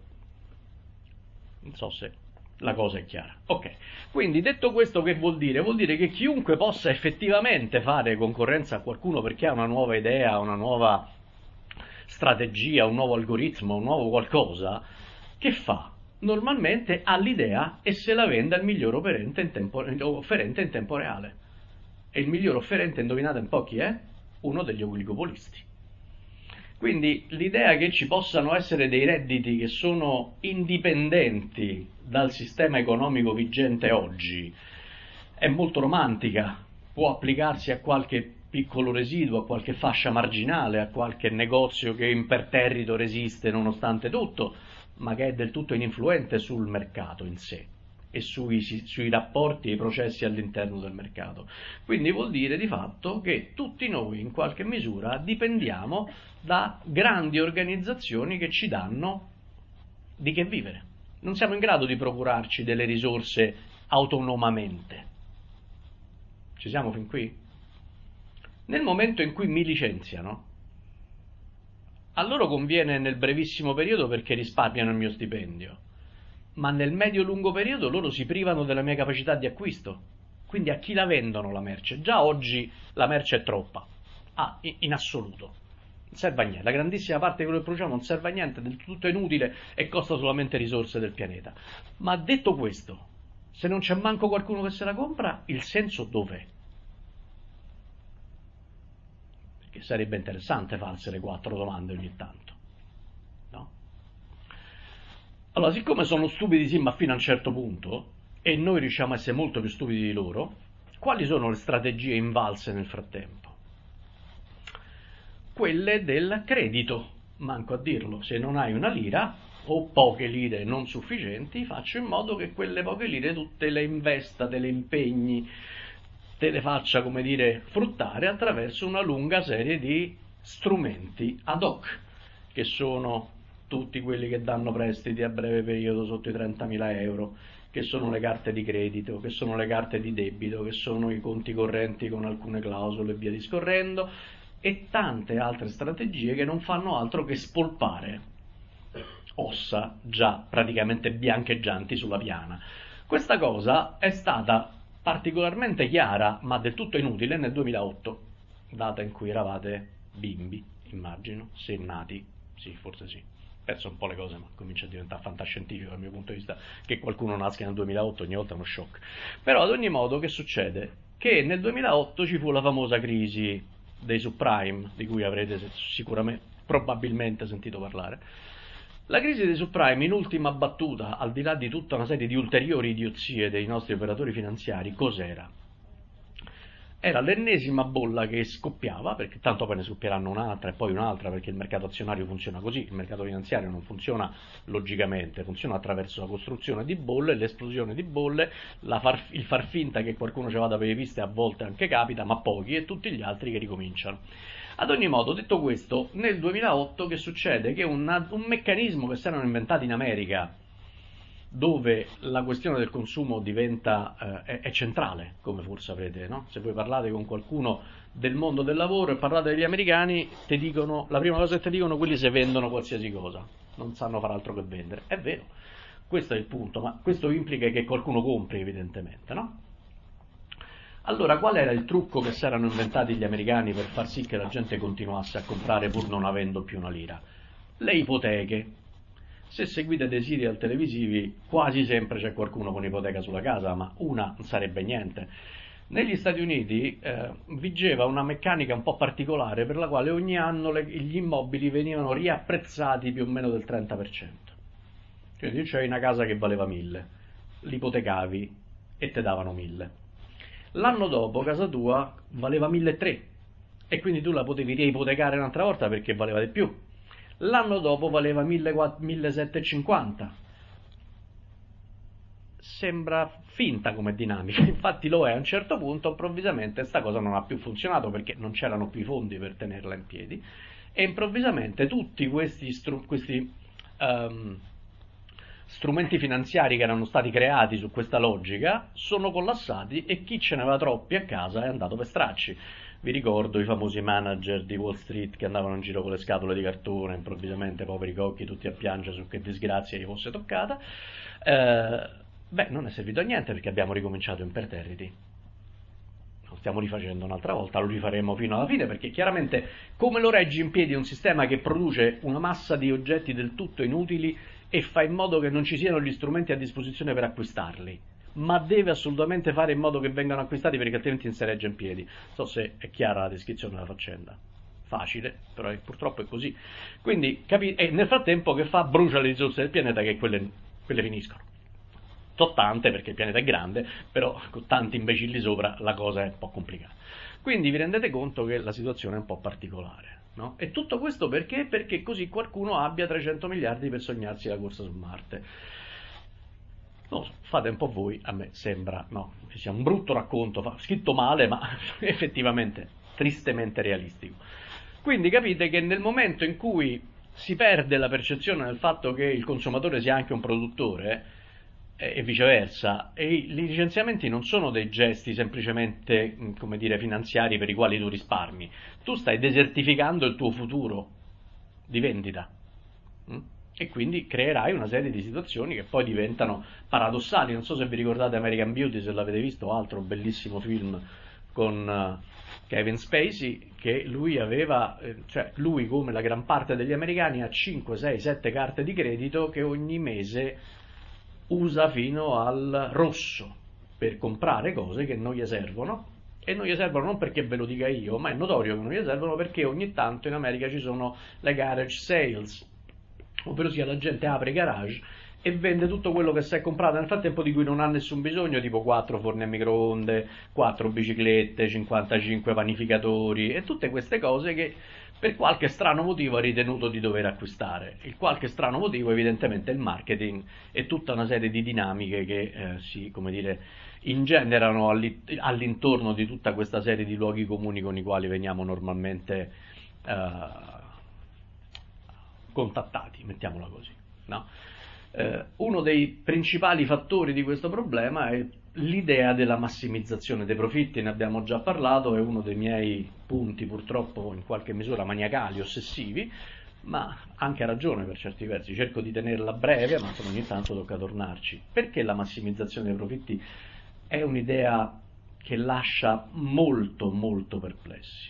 A: Non so se la cosa è chiara. Ok, quindi detto questo, che vuol dire? Vuol dire che chiunque possa effettivamente fare concorrenza a qualcuno perché ha una nuova idea, una nuova strategia, un nuovo algoritmo, un nuovo qualcosa, che fa? Normalmente ha l'idea e se la vende al miglior offerente in tempo, offerente in tempo reale. E il miglior offerente, indovinate un po' chi è? Uno degli oligopolisti. Quindi l'idea che ci possano essere dei redditi che sono indipendenti dal sistema economico vigente oggi è molto romantica, può applicarsi a qualche piccolo residuo, a qualche fascia marginale, a qualche negozio che imperterrito resiste nonostante tutto, ma che è del tutto ininfluente sul mercato in sé e sui, sui rapporti e i processi all'interno del mercato. Quindi vuol dire di fatto che tutti noi in qualche misura dipendiamo da grandi organizzazioni che ci danno di che vivere. Non siamo in grado di procurarci delle risorse autonomamente. Ci siamo fin qui? Nel momento in cui mi licenziano, a loro conviene nel brevissimo periodo perché risparmiano il mio stipendio, ma nel medio-lungo periodo loro si privano della mia capacità di acquisto. Quindi a chi la vendono la merce? Già oggi la merce è troppa, ah, in assoluto. Non serve a niente, la grandissima parte di quello che produciamo non serve a niente, è del tutto inutile e costa solamente risorse del pianeta. Ma detto questo, se non c'è manco qualcuno che se la compra, il senso dov'è? Perché sarebbe interessante farsi le quattro domande ogni tanto, no? Allora, siccome sono stupidi sì, ma fino a un certo punto, e noi riusciamo a essere molto più stupidi di loro, quali sono le strategie invalse nel frattempo? Quelle del credito, manco a dirlo, se non hai una lira o poche lire non sufficienti, faccio in modo che quelle poche lire tu te le investa, te le impegni, te le faccia, come dire, fruttare attraverso una lunga serie di strumenti ad hoc, che sono tutti quelli che danno prestiti a breve periodo sotto i trentamila euro, che sono le carte di credito, che sono le carte di debito, che sono i conti correnti con alcune clausole e via discorrendo, e tante altre strategie che non fanno altro che spolpare ossa già praticamente biancheggianti sulla piana. Questa cosa è stata particolarmente chiara, ma del tutto inutile, nel duemilaotto, data in cui eravate bimbi, immagino, se nati, sì, forse sì. Penso un po' le cose, ma comincia a diventare fantascientifico dal mio punto di vista, che qualcuno nasca nel duemilaotto, ogni volta è uno shock. Però ad ogni modo che succede? Che nel duemilaotto ci fu la famosa crisi dei subprime, di cui avrete sicuramente, probabilmente sentito parlare. La crisi dei subprime, in ultima battuta, al di là di tutta una serie di ulteriori idiozie dei nostri operatori finanziari, cos'era? Era l'ennesima bolla che scoppiava, perché tanto poi ne scoppieranno un'altra e poi un'altra, perché il mercato azionario funziona così, il mercato finanziario non funziona logicamente, funziona attraverso la costruzione di bolle, l'esplosione di bolle, la far, il far finta che qualcuno ci vada per le piste, a volte anche capita, ma pochi, e tutti gli altri che ricominciano. Ad ogni modo, detto questo, nel duemilaotto che succede? Che una, un meccanismo che si erano inventati in America, dove la questione del consumo diventa eh, è, è centrale, come forse avrete, no? Se voi parlate con qualcuno del mondo del lavoro e parlate degli americani, ti dicono, la prima cosa che ti dicono, quelli se vendono qualsiasi cosa, non sanno far altro che vendere. È vero, Questo è il punto, ma questo implica che qualcuno compri, evidentemente, no? Allora, qual era il trucco che si erano inventati gli americani per far sì che la gente continuasse a comprare pur non avendo più una lira? Le ipoteche. Se seguite dei serial televisivi, quasi sempre c'è qualcuno con ipoteca sulla casa, ma una non sarebbe niente. Negli Stati Uniti eh, vigeva una meccanica un po' particolare per la quale ogni anno le, gli immobili venivano riapprezzati più o meno del trenta per cento. Quindi c'è una casa che valeva mille, l'ipotecavi e te davano mille. L'anno dopo casa tua valeva milletrecento e quindi tu la potevi reipotecare un'altra volta perché valeva di più. L'anno dopo valeva millesettecentocinquanta. Sembra finta come dinamica, infatti lo è. A un certo punto improvvisamente questa cosa non ha più funzionato perché non c'erano più i fondi per tenerla in piedi e improvvisamente tutti questi, stru- questi um, strumenti finanziari che erano stati creati su questa logica sono collassati e chi ce ne aveva troppi a casa è andato per stracci. Vi ricordo i famosi manager di Wall Street che andavano in giro con le scatole di cartone, improvvisamente poveri cocchi tutti a piangere su che disgrazia gli fosse toccata. Eh, beh, non è servito a niente perché abbiamo ricominciato imperterriti. Lo stiamo rifacendo un'altra volta, lo rifaremo fino alla fine perché chiaramente come lo reggi in piedi un sistema che produce una massa di oggetti del tutto inutili e fa in modo che non ci siano gli strumenti a disposizione per acquistarli, ma deve assolutamente fare in modo che vengano acquistati perché altrimenti non si regge in piedi. Non so se è chiara la descrizione della faccenda. Facile, però è, purtroppo è così. Quindi, capi- e nel frattempo che fa? Brucia le risorse del pianeta che quelle, quelle finiscono. So tante perché il pianeta è grande, però con tanti imbecilli sopra la cosa è un po' complicata. Quindi vi rendete conto che la situazione è un po' particolare. No? E tutto questo perché? Perché così qualcuno abbia trecento miliardi per sognarsi la corsa su Marte. No, fate un po' voi, a me sembra, no, che sia un brutto racconto, scritto male, ma effettivamente tristemente realistico. Quindi capite che nel momento in cui si perde la percezione del fatto che il consumatore sia anche un produttore, e viceversa, e i licenziamenti non sono dei gesti semplicemente, come dire, finanziari per i quali tu risparmi, tu stai desertificando il tuo futuro di vendita e quindi creerai una serie di situazioni che poi diventano paradossali. Non so se vi ricordate American Beauty, se l'avete visto, altro bellissimo film con Kevin Spacey, che lui aveva, cioè lui come la gran parte degli americani ha cinque, sei, sette carte di credito che ogni mese usa fino al rosso per comprare cose che non gli servono, e non gli servono non perché ve lo dica io, ma è notorio che non gli servono perché ogni tanto in America ci sono le garage sales, ovvero sia la gente apre i garage e vende tutto quello che si è comprato nel frattempo di cui non ha nessun bisogno, tipo quattro forni a microonde, quattro biciclette, cinquantacinque panificatori e tutte queste cose che per qualche strano motivo ha ritenuto di dover acquistare. Il qualche strano motivo evidentemente è il marketing e tutta una serie di dinamiche che eh, si, come dire, ingenerano all'intorno di tutta questa serie di luoghi comuni con i quali veniamo normalmente eh, contattati, mettiamola così, no? Eh, uno dei principali fattori di questo problema è l'idea della massimizzazione dei profitti, ne abbiamo già parlato, è uno dei miei punti purtroppo in qualche misura maniacali, ossessivi, ma anche a ragione per certi versi, cerco di tenerla breve, ma ogni tanto tocca tornarci. Perché la massimizzazione dei profitti è un'idea che lascia molto molto perplessi?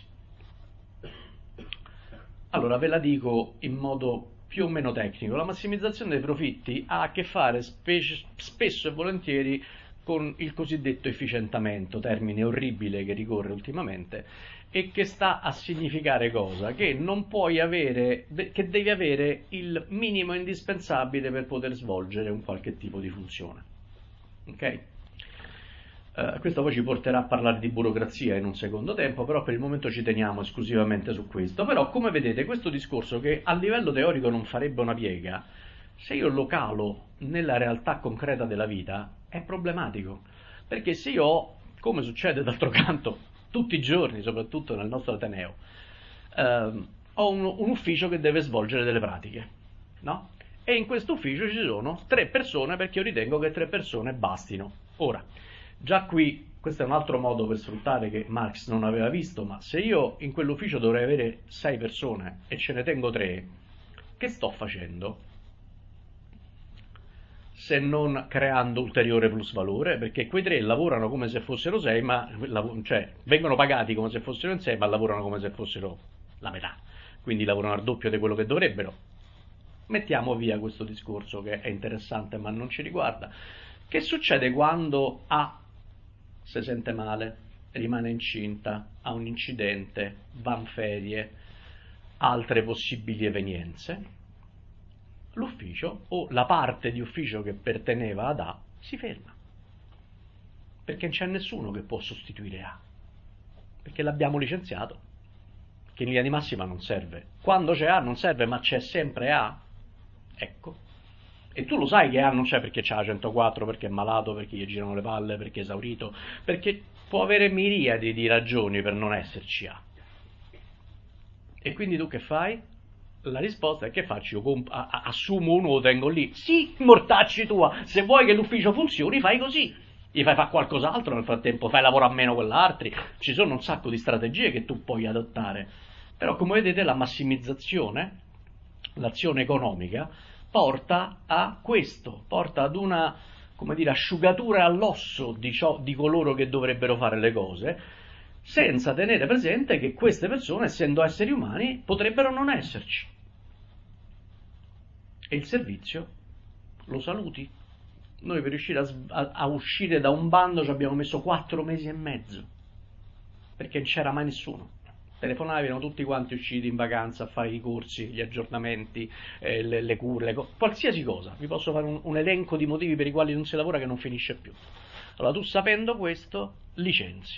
A: Allora ve la dico in modo più o meno tecnico. La massimizzazione dei profitti ha a che fare specie, spesso e volentieri con il cosiddetto efficientamento, termine orribile che ricorre ultimamente e che sta a significare cosa? Che non puoi avere, che devi avere il minimo indispensabile per poter svolgere un qualche tipo di funzione. Ok? Uh, questo poi ci porterà a parlare di burocrazia in un secondo tempo, però per il momento ci teniamo esclusivamente su questo. Però come vedete questo discorso che a livello teorico non farebbe una piega, se io lo calo nella realtà concreta della vita è problematico, perché se io ho, come succede d'altro canto tutti i giorni, soprattutto nel nostro Ateneo, uh, ho un, un ufficio che deve svolgere delle pratiche, no? E in questo ufficio ci sono tre persone perché io ritengo che tre persone bastino. Ora, già qui, questo è un altro modo per sfruttare che Marx non aveva visto, ma se io in quell'ufficio dovrei avere sei persone e ce ne tengo tre, che sto facendo? se non creando ulteriore plusvalore, perché quei tre lavorano come se fossero sei, ma cioè vengono pagati come se fossero in sei, ma lavorano come se fossero la metà, quindi lavorano al doppio di quello che dovrebbero. Mettiamo via questo discorso che è interessante ma non ci riguarda. Che succede quando A si sente male, rimane incinta, ha un incidente, va in ferie, altre possibili evenienze? L'ufficio o la parte di ufficio che perteneva ad A si ferma, perché non c'è nessuno che può sostituire A, perché l'abbiamo licenziato, che in linea di massima non serve. Quando c'è A non serve, ma c'è sempre A, ecco. E tu lo sai che A non c'è perché c'ha centoquattro, perché è malato, perché gli girano le palle, perché è esaurito, perché può avere miriadi di ragioni per non esserci A. E quindi tu che fai? La risposta è: che faccio? Io comp- a- a- assumo uno, lo tengo lì. Sì, mortacci tua, se vuoi che l'ufficio funzioni fai così, gli fai fare qualcos'altro nel frattempo, fai lavorare a meno quell'altri. Ci sono un sacco di strategie che tu puoi adottare, però come vedete la massimizzazione, l'azione economica, porta a questo, porta ad una, come dire, asciugatura all'osso di, ciò, di coloro che dovrebbero fare le cose, senza tenere presente che queste persone, essendo esseri umani, potrebbero non esserci. E il servizio lo saluti. Noi per riuscire a, a, a uscire da un bando ci abbiamo messo quattro mesi e mezzo, perché non c'era mai nessuno. Telefonavi, erano tutti quanti usciti in vacanza a fare i corsi, gli aggiornamenti, eh, le, le cure, le co- qualsiasi cosa. Vi posso fare un, un elenco di motivi per i quali non si lavora che non finisce più. Allora tu, sapendo questo, licenzi.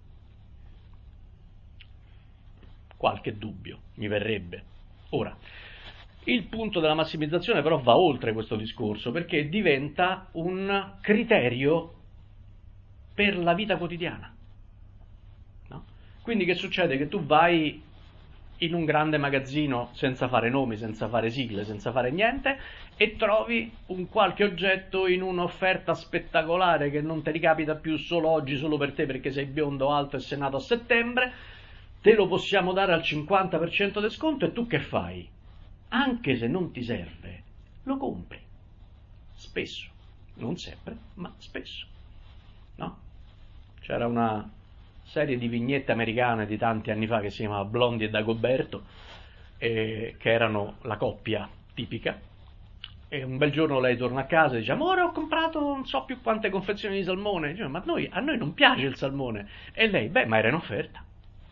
A: Qualche dubbio mi verrebbe. Ora, il punto della massimizzazione però va oltre questo discorso, perché diventa un criterio per la vita quotidiana. No? Quindi che succede? Che tu vai in un grande magazzino senza fare nomi, senza fare sigle, senza fare niente, e trovi un qualche oggetto in un'offerta spettacolare che non ti ricapita più solo oggi, solo per te perché sei biondo, alto e sei nato a settembre. Te lo possiamo dare al cinquanta per cento di sconto, e tu che fai? Anche se non ti serve, lo compri. Spesso. Non sempre, ma spesso. No? C'era una serie di vignette americane di tanti anni fa che si chiamava Blondie e Dagoberto, eh, che erano la coppia tipica. E un bel giorno lei torna a casa e dice: amore, ho comprato non so più quante confezioni di salmone. Dice: ma noi, a noi non piace il salmone. E lei: beh, ma era in offerta.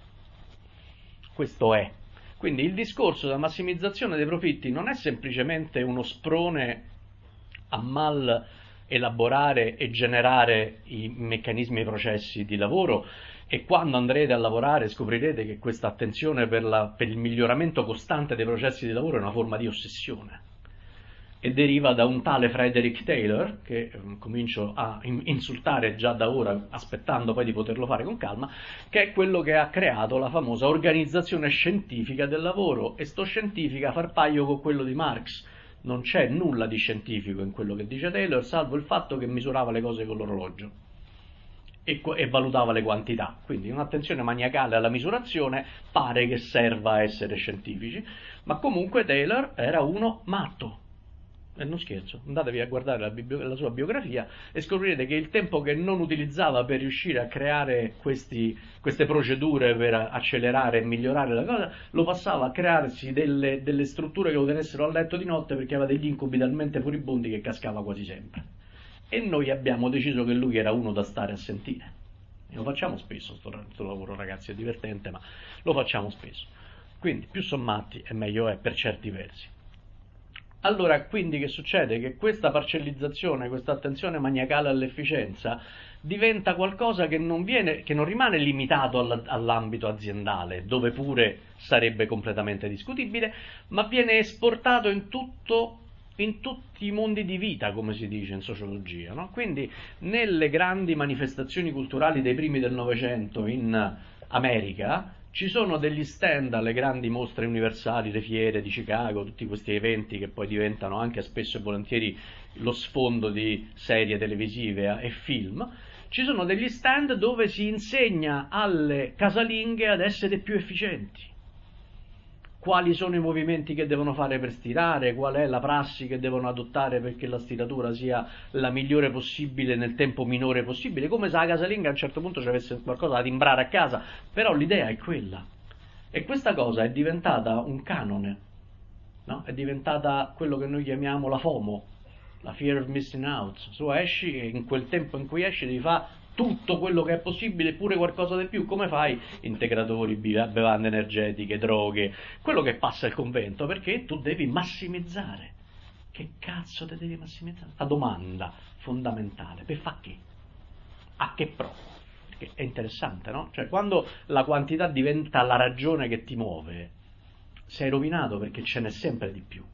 A: Questo è. Quindi il discorso della massimizzazione dei profitti non è semplicemente uno sprone a mal elaborare e generare i meccanismi e i processi di lavoro, e quando andrete a lavorare scoprirete che questa attenzione per, la, per il miglioramento costante dei processi di lavoro è una forma di ossessione, e deriva da un tale Frederick Taylor, che eh, comincio a insultare già da ora, aspettando poi di poterlo fare con calma, che è quello che ha creato la famosa organizzazione scientifica del lavoro. E sto scientifica far paio con quello di Marx. Non c'è nulla di scientifico in quello che dice Taylor, salvo il fatto che misurava le cose con l'orologio e, e valutava le quantità. Quindi un'attenzione maniacale alla misurazione pare che serva a essere scientifici, ma comunque Taylor era uno matto. E non scherzo, andatevi a guardare la, bio, la sua biografia e scoprirete che il tempo che non utilizzava per riuscire a creare questi, queste procedure per accelerare e migliorare la cosa, lo passava a crearsi delle, delle strutture che lo tenessero a letto di notte, perché aveva degli incubi talmente furibondi che cascava quasi sempre. E noi abbiamo deciso che lui era uno da stare a sentire. E lo facciamo spesso, questo lavoro, ragazzi, è divertente, ma lo facciamo spesso. Quindi più sommati e meglio è per certi versi. Allora, quindi che succede? Che questa parcellizzazione, questa attenzione maniacale all'efficienza diventa qualcosa che non viene, che non rimane limitato all, all'ambito aziendale, dove pure sarebbe completamente discutibile, ma viene esportato in tutto, in tutti i mondi di vita, come si dice in sociologia, no? Quindi nelle grandi manifestazioni culturali dei primi del Novecento in America ci sono degli stand alle grandi mostre universali, le fiere di Chicago, tutti questi eventi che poi diventano anche spesso e volentieri lo sfondo di serie televisive e film. Ci sono degli stand dove si insegna alle casalinghe ad essere più efficienti. quali sono i movimenti che devono fare per stirare, qual è la prassi che devono adottare perché la stiratura sia la migliore possibile nel tempo minore possibile, come se la casalinga a un certo punto ci avesse qualcosa da timbrare a casa, però l'idea è quella. E questa cosa è diventata un canone, no? È diventata quello che noi chiamiamo la FOMO, la fear of missing out. Tu esci e in quel tempo in cui esci devi fare tutto quello che è possibile, pure qualcosa di più. Come fai? Integratori, bevande energetiche, droghe, quello che passa il convento, perché tu devi massimizzare. Che cazzo te devi massimizzare? La domanda fondamentale, per fa che? A che pro? Perché è interessante, no? Cioè, quando la quantità diventa la ragione che ti muove, sei rovinato, perché ce n'è sempre di più.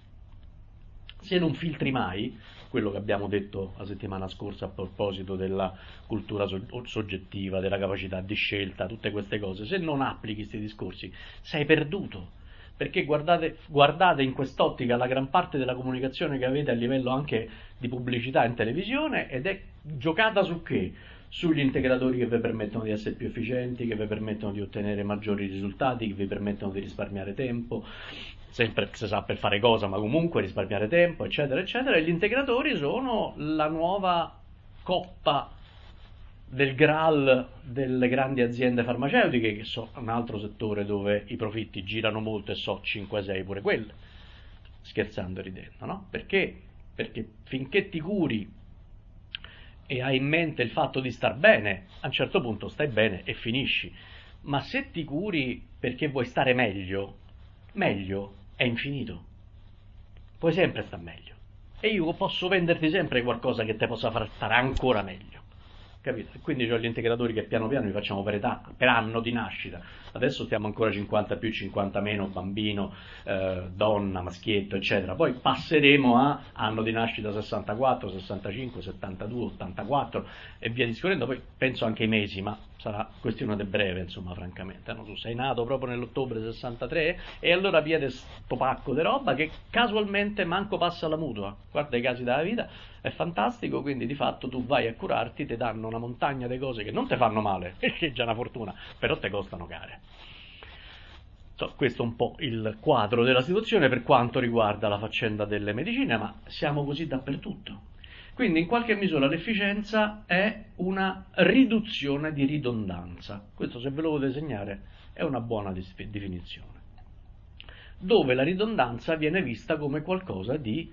A: Se non filtri mai, quello che abbiamo detto la settimana scorsa a proposito della cultura soggettiva, della capacità di scelta, tutte queste cose, se non applichi questi discorsi, sei perduto. Perché guardate, guardate in quest'ottica la gran parte della comunicazione che avete a livello anche di pubblicità in televisione, ed è giocata su che? Sugli integratori che vi permettono di essere più efficienti, che vi permettono di ottenere maggiori risultati, che vi permettono di risparmiare tempo, sempre si sa per fare cosa, ma comunque risparmiare tempo, eccetera, eccetera. E gli integratori sono la nuova coppa del Graal delle grandi aziende farmaceutiche, che sono un altro settore dove i profitti girano molto, e so cinque sei pure quelle, scherzando e ridendo, no? Perché? Perché finché ti curi e hai in mente il fatto di star bene, a un certo punto stai bene e finisci. Ma se ti curi perché vuoi stare meglio, meglio è infinito. Puoi sempre stare meglio. E io posso venderti sempre qualcosa che ti possa far stare ancora meglio. Capito? E quindi ho gli integratori che piano piano li facciamo per età, per anno di nascita. Adesso stiamo ancora cinquanta più, cinquanta meno, bambino, eh, donna, maschietto, eccetera. Poi passeremo a anno di nascita sessantaquattro, sessantacinque, settantadue, ottantaquattro e via discorrendo. Poi penso anche ai mesi, ma sarà questione di breve, insomma, francamente. No? Tu sei nato proprio nell'ottobre sessantatré e allora piede sto pacco di roba che casualmente manco passa la mutua. Guarda i casi della vita, è fantastico, quindi di fatto tu vai a curarti, ti danno una montagna di cose che non ti fanno male, che è già una fortuna, però ti costano care. So, questo è un po' il quadro della situazione per quanto riguarda la faccenda delle medicine, ma siamo così dappertutto. Quindi in qualche misura l'efficienza è una riduzione di ridondanza. Questo, se ve lo volete segnare, è una buona definizione. Dove la ridondanza viene vista come qualcosa di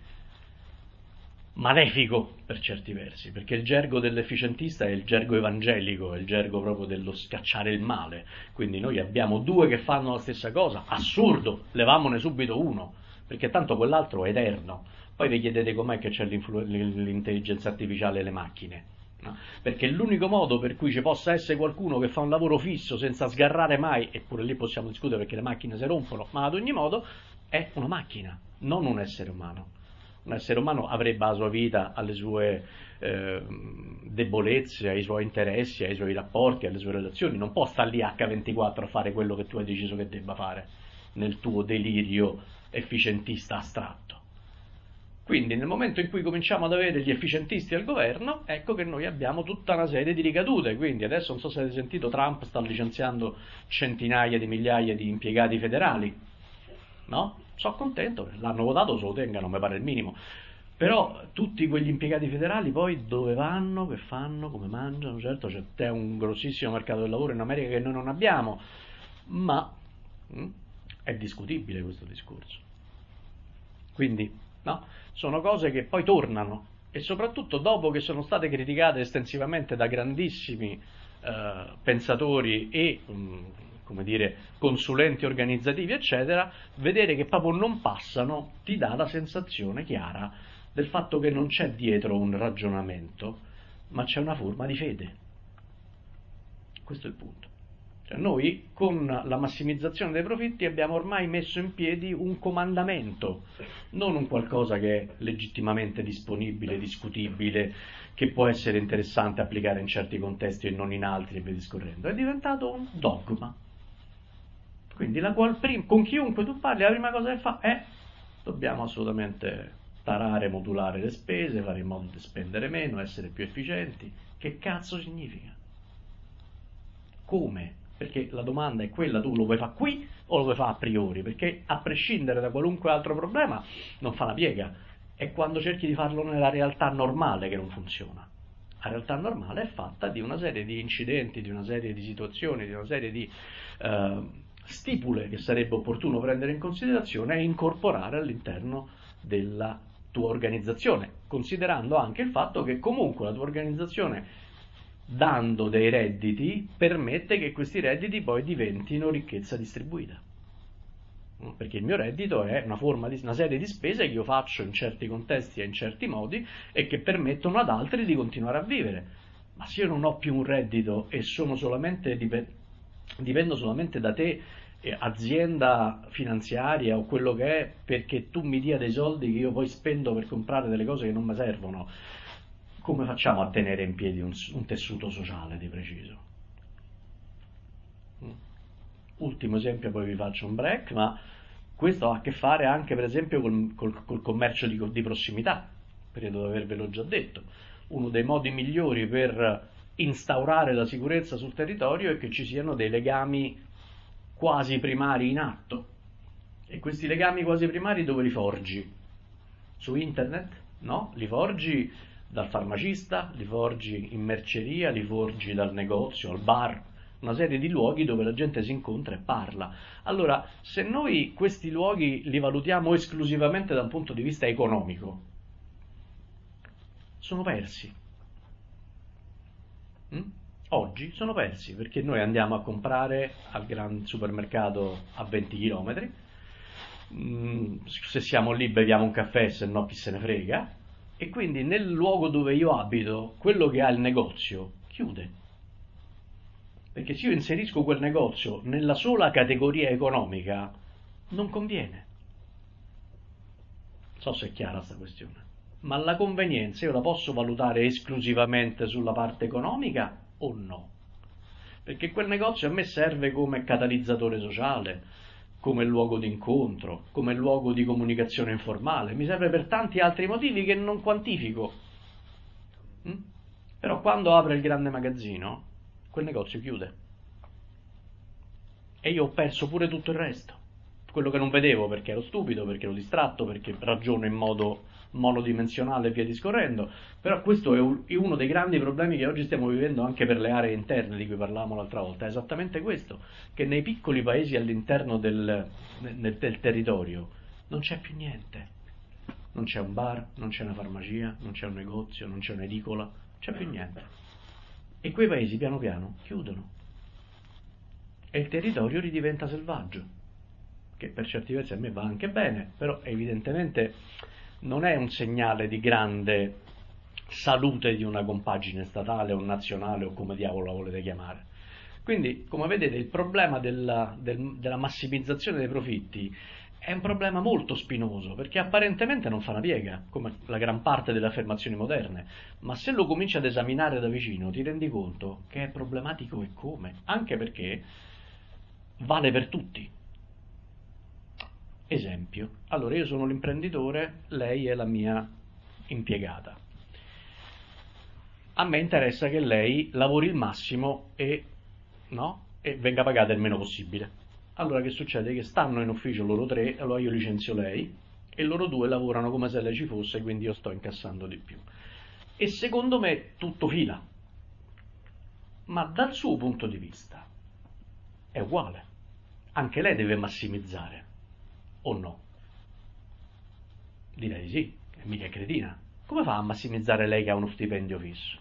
A: malefico per certi versi, perché il gergo dell'efficientista è il gergo evangelico, è il gergo proprio dello scacciare il male. Quindi noi abbiamo due che fanno la stessa cosa, assurdo, levamone subito uno, perché tanto quell'altro è eterno. Poi vi chiedete com'è che c'è l'intelligenza artificiale e le macchine, no? Perché l'unico modo per cui ci possa essere qualcuno che fa un lavoro fisso senza sgarrare mai, eppure lì possiamo discutere perché le macchine si rompono, ma ad ogni modo è una macchina, non un essere umano. Un essere umano avrebbe la sua vita, alle sue eh, debolezze, ai suoi interessi, ai suoi rapporti, alle sue relazioni, non può stare lì acca ventiquattro a fare quello che tu hai deciso che debba fare nel tuo delirio efficientista astratto. Quindi nel momento in cui cominciamo ad avere gli efficientisti al governo, ecco che noi abbiamo tutta una serie di ricadute. Quindi adesso, non so se avete sentito, Trump sta licenziando centinaia di migliaia di impiegati federali, no? Sono contento, l'hanno votato, se lo tengano, mi pare il minimo. Però tutti quegli impiegati federali poi dove vanno, che fanno, come mangiano? Certo, c'è un grossissimo mercato del lavoro in America che noi non abbiamo, ma mh, è discutibile questo discorso. Quindi, no, sono cose che poi tornano, e soprattutto dopo che sono state criticate estensivamente da grandissimi eh, pensatori e mh, come dire, consulenti organizzativi, eccetera, vedere che proprio non passano ti dà la sensazione chiara del fatto che non c'è dietro un ragionamento, ma c'è una forma di fede. Questo è il punto. Cioè noi con la massimizzazione dei profitti abbiamo ormai messo in piedi un comandamento, non un qualcosa che è legittimamente disponibile, discutibile, che può essere interessante applicare in certi contesti e non in altri, e via discorrendo. È diventato un dogma. Quindi la qual prim- con chiunque tu parli, la prima cosa che fa è dobbiamo assolutamente tarare, modulare le spese, fare in modo di spendere meno, essere più efficienti. Che cazzo significa? Come? perché la domanda è quella: tu lo vuoi fare qui o lo vuoi fare a priori? Perché a prescindere da qualunque altro problema non fa una piega, è quando cerchi di farlo nella realtà normale che non funziona. La realtà normale è fatta di una serie di incidenti, di una serie di situazioni, di una serie di eh, stipule che sarebbe opportuno prendere in considerazione e incorporare all'interno della tua organizzazione, considerando anche il fatto che comunque la tua organizzazione, dando dei redditi, permette che questi redditi poi diventino ricchezza distribuita. Perché il mio reddito è una, forma di, una serie di spese che io faccio in certi contesti e in certi modi e che permettono ad altri di continuare a vivere. Ma se io non ho più un reddito e sono solamente dipendo solamente da te, eh, azienda finanziaria o quello che è, perché tu mi dia dei soldi che io poi spendo per comprare delle cose che non mi servono, come facciamo a tenere in piedi un, un tessuto sociale di preciso? Ultimo esempio, poi vi faccio un break, ma questo ha a che fare anche per esempio col, col, col commercio di, di prossimità, credo di avervelo già detto. Uno dei modi migliori per instaurare la sicurezza sul territorio è che ci siano dei legami quasi primari in atto. E questi legami quasi primari dove li forgi? Su internet? No, li forgi dal farmacista, li forgi in merceria, li forgi dal negozio, al bar, una serie di luoghi dove la gente si incontra e parla. Allora, se noi questi luoghi li valutiamo esclusivamente da un punto di vista economico, sono persi. Mm? Oggi sono persi, perché noi andiamo a comprare al gran supermercato a venti chilometri, mm, se siamo lì beviamo un caffè, se no chi se ne frega, e quindi nel luogo dove io abito, quello che ha il negozio chiude. Perché se io inserisco quel negozio nella sola categoria economica, non conviene. Non so se è chiara questa questione. Ma la convenienza io la posso valutare esclusivamente sulla parte economica o no? Perché quel negozio a me serve come catalizzatore sociale, come luogo di incontro, come luogo di comunicazione informale, mi serve per tanti altri motivi che non quantifico. Mm? Però quando apre il grande magazzino, quel negozio chiude. E io ho perso pure tutto il resto. Quello che non vedevo perché ero stupido, perché ero distratto, perché ragiono in modo monodimensionale e via discorrendo. Però questo è uno dei grandi problemi che oggi stiamo vivendo anche per le aree interne di cui parlavamo l'altra volta. È esattamente questo, che nei piccoli paesi all'interno del, del, del territorio non c'è più niente. Non c'è un bar, non c'è una farmacia, non c'è un negozio, non c'è un'edicola, non c'è più niente. E quei paesi piano piano chiudono. E il territorio ridiventa selvaggio, che per certi versi a me va anche bene, però evidentemente non è un segnale di grande salute di una compagine statale o nazionale o come diavolo la volete chiamare. Quindi, come vedete, il problema della, del, della massimizzazione dei profitti è un problema molto spinoso, perché apparentemente non fa una piega, come la gran parte delle affermazioni moderne, ma se lo cominci ad esaminare da vicino ti rendi conto che è problematico e come, anche perché vale per tutti. Esempio, allora io sono l'imprenditore, lei è la mia impiegata. A me interessa che lei lavori il massimo e, no? e venga pagata il meno possibile. Allora che succede? Che stanno in ufficio loro tre, allora io licenzio lei e loro due lavorano come se lei ci fosse, quindi io sto incassando di più. E secondo me tutto fila. Ma dal suo punto di vista è uguale. Anche lei deve massimizzare, o no? Direi di sì, è mica cretina. Come fa a massimizzare lei che ha uno stipendio fisso?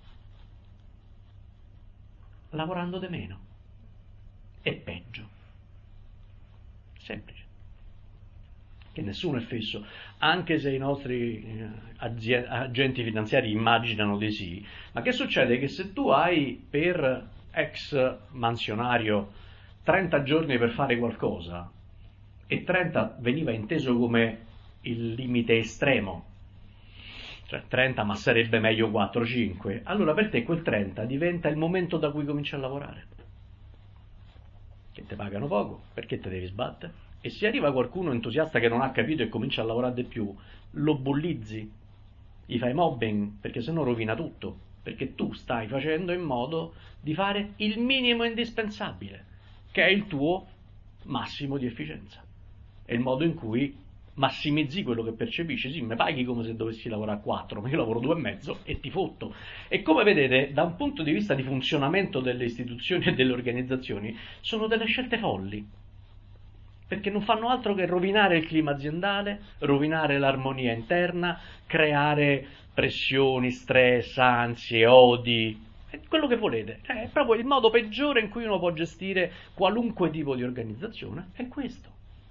A: Lavorando di meno. E peggio. Semplice. Che nessuno è fisso, anche se i nostri eh, azie- agenti finanziari immaginano di sì. Ma che succede? Che se tu hai per ex mansionario trenta giorni per fare qualcosa e trenta veniva inteso come il limite estremo, cioè trenta ma sarebbe meglio quattro cinque, allora per te quel trenta diventa il momento da cui cominci a lavorare, che ti pagano poco, perché te devi sbattere, e se arriva qualcuno entusiasta che non ha capito e comincia a lavorare di più, lo bullizzi, gli fai mobbing, perché sennò rovina tutto. perché tu stai facendo in modo di fare il minimo indispensabile, che è il tuo massimo di efficienza. È il modo in cui massimizzi quello che percepisci. Sì, mi paghi come se dovessi lavorare a quattro, ma io lavoro due e mezzo e ti fotto. E come vedete, da un punto di vista di funzionamento delle istituzioni e delle organizzazioni, sono delle scelte folli, perché non fanno altro che rovinare il clima aziendale, rovinare l'armonia interna, creare pressioni, stress, ansie, odi, quello che volete. È proprio il modo peggiore in cui uno può gestire qualunque tipo di organizzazione, è questo.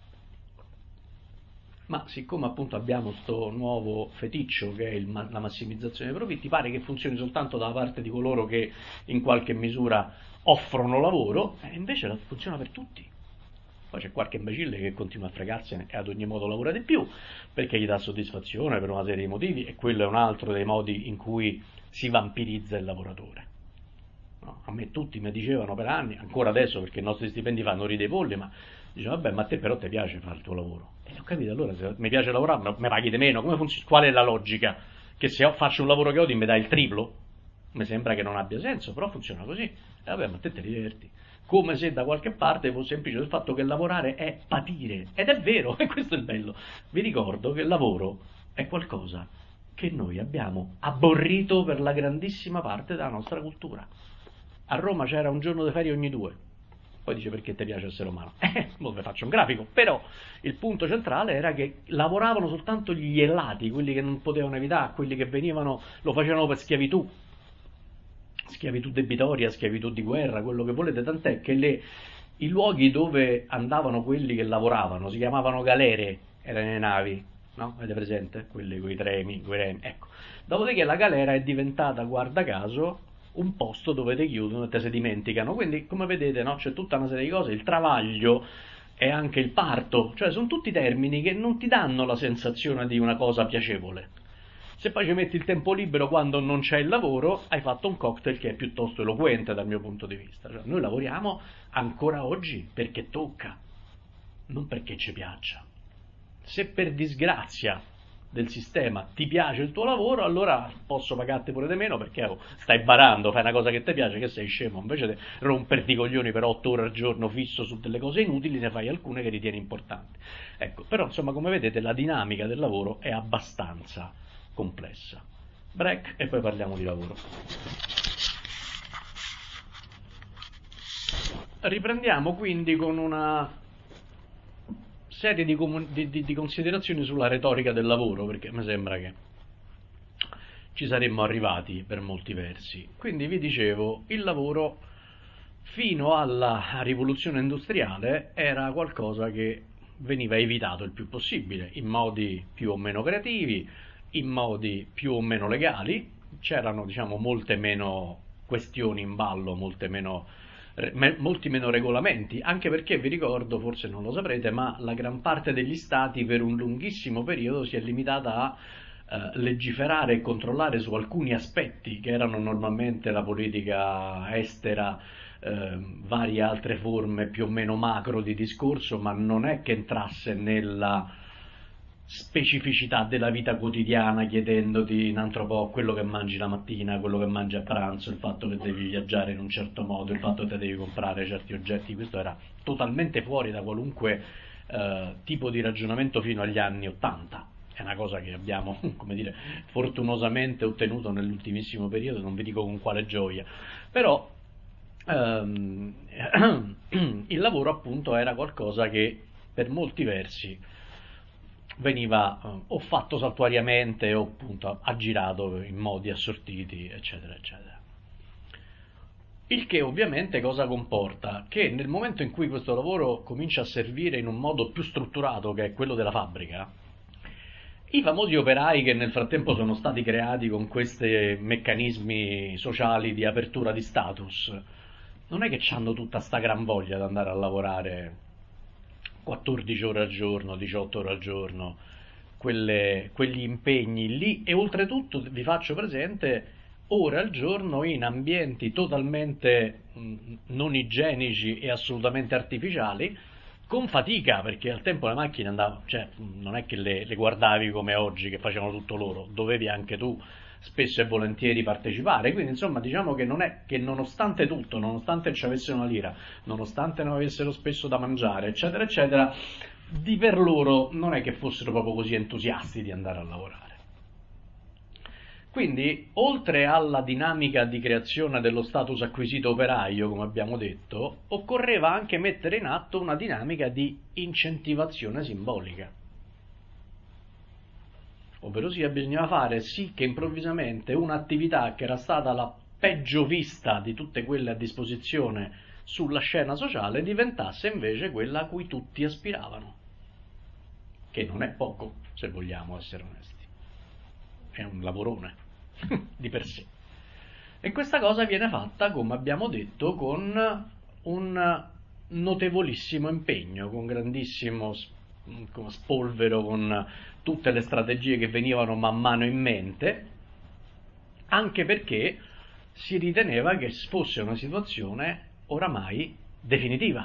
A: Ma siccome appunto abbiamo questo nuovo feticcio che è il, la massimizzazione dei profitti, pare che funzioni soltanto dalla parte di coloro che in qualche misura offrono lavoro, e invece funziona per tutti. Poi c'è qualche imbecille che continua a fregarsene e ad ogni modo lavora di più, perché gli dà soddisfazione per una serie di motivi, e quello è un altro dei modi in cui si vampirizza il lavoratore. No, a me tutti mi dicevano per anni, ancora adesso perché i nostri stipendi fanno ride i polli, ma dicevano vabbè, ma a te però ti piace fare il tuo lavoro. E ho capito, allora se mi piace lavorare mi paghi di meno, come funziona? Qual è la logica? Che se faccio un lavoro che odio mi dai il triplo? Mi sembra che non abbia senso, però funziona così. E vabbè, ma te te li diverti. Come se da qualche parte fosse semplice il fatto che lavorare è patire. Ed è vero, e questo è il bello. Vi ricordo che il lavoro è qualcosa che noi abbiamo aborrito per la grandissima parte della nostra cultura. A Roma c'era un giorno di ferie ogni due. Poi dice perché ti piace essere umano. Eh, non vi faccio un grafico. Però il punto centrale era che lavoravano soltanto gli elati, quelli che non potevano evitare, quelli che venivano, lo facevano per schiavitù. Schiavitù debitoria, schiavitù di guerra, quello che volete, tant'è che le, i luoghi dove andavano quelli che lavoravano si chiamavano galere, erano le navi, no? Avete presente? Quelle con i tremi, coi remi, ecco. Dopodiché la galera è diventata, guarda caso, un posto dove ti chiudono e te si dimenticano, quindi come vedete, no? C'è tutta una serie di cose, il travaglio e anche il parto, cioè sono tutti termini che non ti danno la sensazione di una cosa piacevole. Se poi ci metti il tempo libero quando non c'è il lavoro, hai fatto un cocktail che è piuttosto eloquente dal mio punto di vista. Cioè, noi lavoriamo ancora oggi perché tocca, non perché ci piaccia. Se per disgrazia del sistema ti piace il tuo lavoro, allora posso pagarti pure di meno perché oh, stai barando, fai una cosa che ti piace, che sei scemo. Invece di romperti i coglioni per otto ore al giorno fisso su delle cose inutili, ne fai alcune che ritieni importanti. Ecco, però insomma, come vedete, la dinamica del lavoro è abbastanza complessa. Break e poi parliamo di lavoro. Riprendiamo quindi con una serie di, di, di, di considerazioni sulla retorica del lavoro, perché mi sembra che ci saremmo arrivati per molti versi. Quindi vi dicevo, il lavoro fino alla rivoluzione industriale era qualcosa che veniva evitato il più possibile, in modi più o meno creativi, in modi più o meno legali. C'erano, diciamo, molte meno questioni in ballo, molte meno, me, molti meno regolamenti, anche perché vi ricordo, forse non lo saprete, ma la gran parte degli stati per un lunghissimo periodo si è limitata a eh, legiferare e controllare su alcuni aspetti che erano normalmente la politica estera, eh, varie altre forme più o meno macro di discorso, ma non è che entrasse nella specificità della vita quotidiana, chiedendoti un altro po' quello che mangi la mattina, quello che mangi a pranzo, il fatto che devi viaggiare in un certo modo, il fatto che devi comprare certi oggetti. Questo era totalmente fuori da qualunque eh, tipo di ragionamento fino agli anni ottanta. È una cosa che abbiamo, come dire, fortunosamente ottenuto nell'ultimissimo periodo, non vi dico con quale gioia, però ehm, il lavoro appunto era qualcosa che per molti versi veniva eh, o fatto saltuariamente o appunto aggirato in modi assortiti, eccetera, eccetera. Il che ovviamente cosa comporta? Che nel momento in cui questo lavoro comincia a servire in un modo più strutturato, che è quello della fabbrica, i famosi operai che nel frattempo sono stati creati con questi meccanismi sociali di apertura di status, non è che hanno tutta sta gran voglia di andare a lavorare quattordici ore al giorno, diciotto ore al giorno, quelle, quegli impegni lì, e oltretutto vi faccio presente ore al giorno in ambienti totalmente mh, non igienici e assolutamente artificiali, con fatica, perché al tempo le macchine andavano, cioè non è che le, le guardavi come oggi che facevano tutto loro, dovevi anche tu spesso e volentieri partecipare. Quindi insomma diciamo che non è che nonostante tutto, nonostante ci avessero una lira, nonostante non avessero spesso da mangiare, eccetera eccetera, di per loro non è che fossero proprio così entusiasti di andare a lavorare. Quindi, oltre alla dinamica di creazione dello status acquisito operaio, come abbiamo detto, occorreva anche mettere in atto una dinamica di incentivazione simbolica. Ovverosia, bisognava fare sì che improvvisamente un'attività che era stata la peggio vista di tutte quelle a disposizione sulla scena sociale diventasse invece quella a cui tutti aspiravano, che non è poco, se vogliamo essere onesti. È un lavorone di per sé. E questa cosa viene fatta, come abbiamo detto, con un notevolissimo impegno, con grandissimo spolvero, con tutte le strategie che venivano man mano in mente, anche perché si riteneva che fosse una situazione oramai definitiva.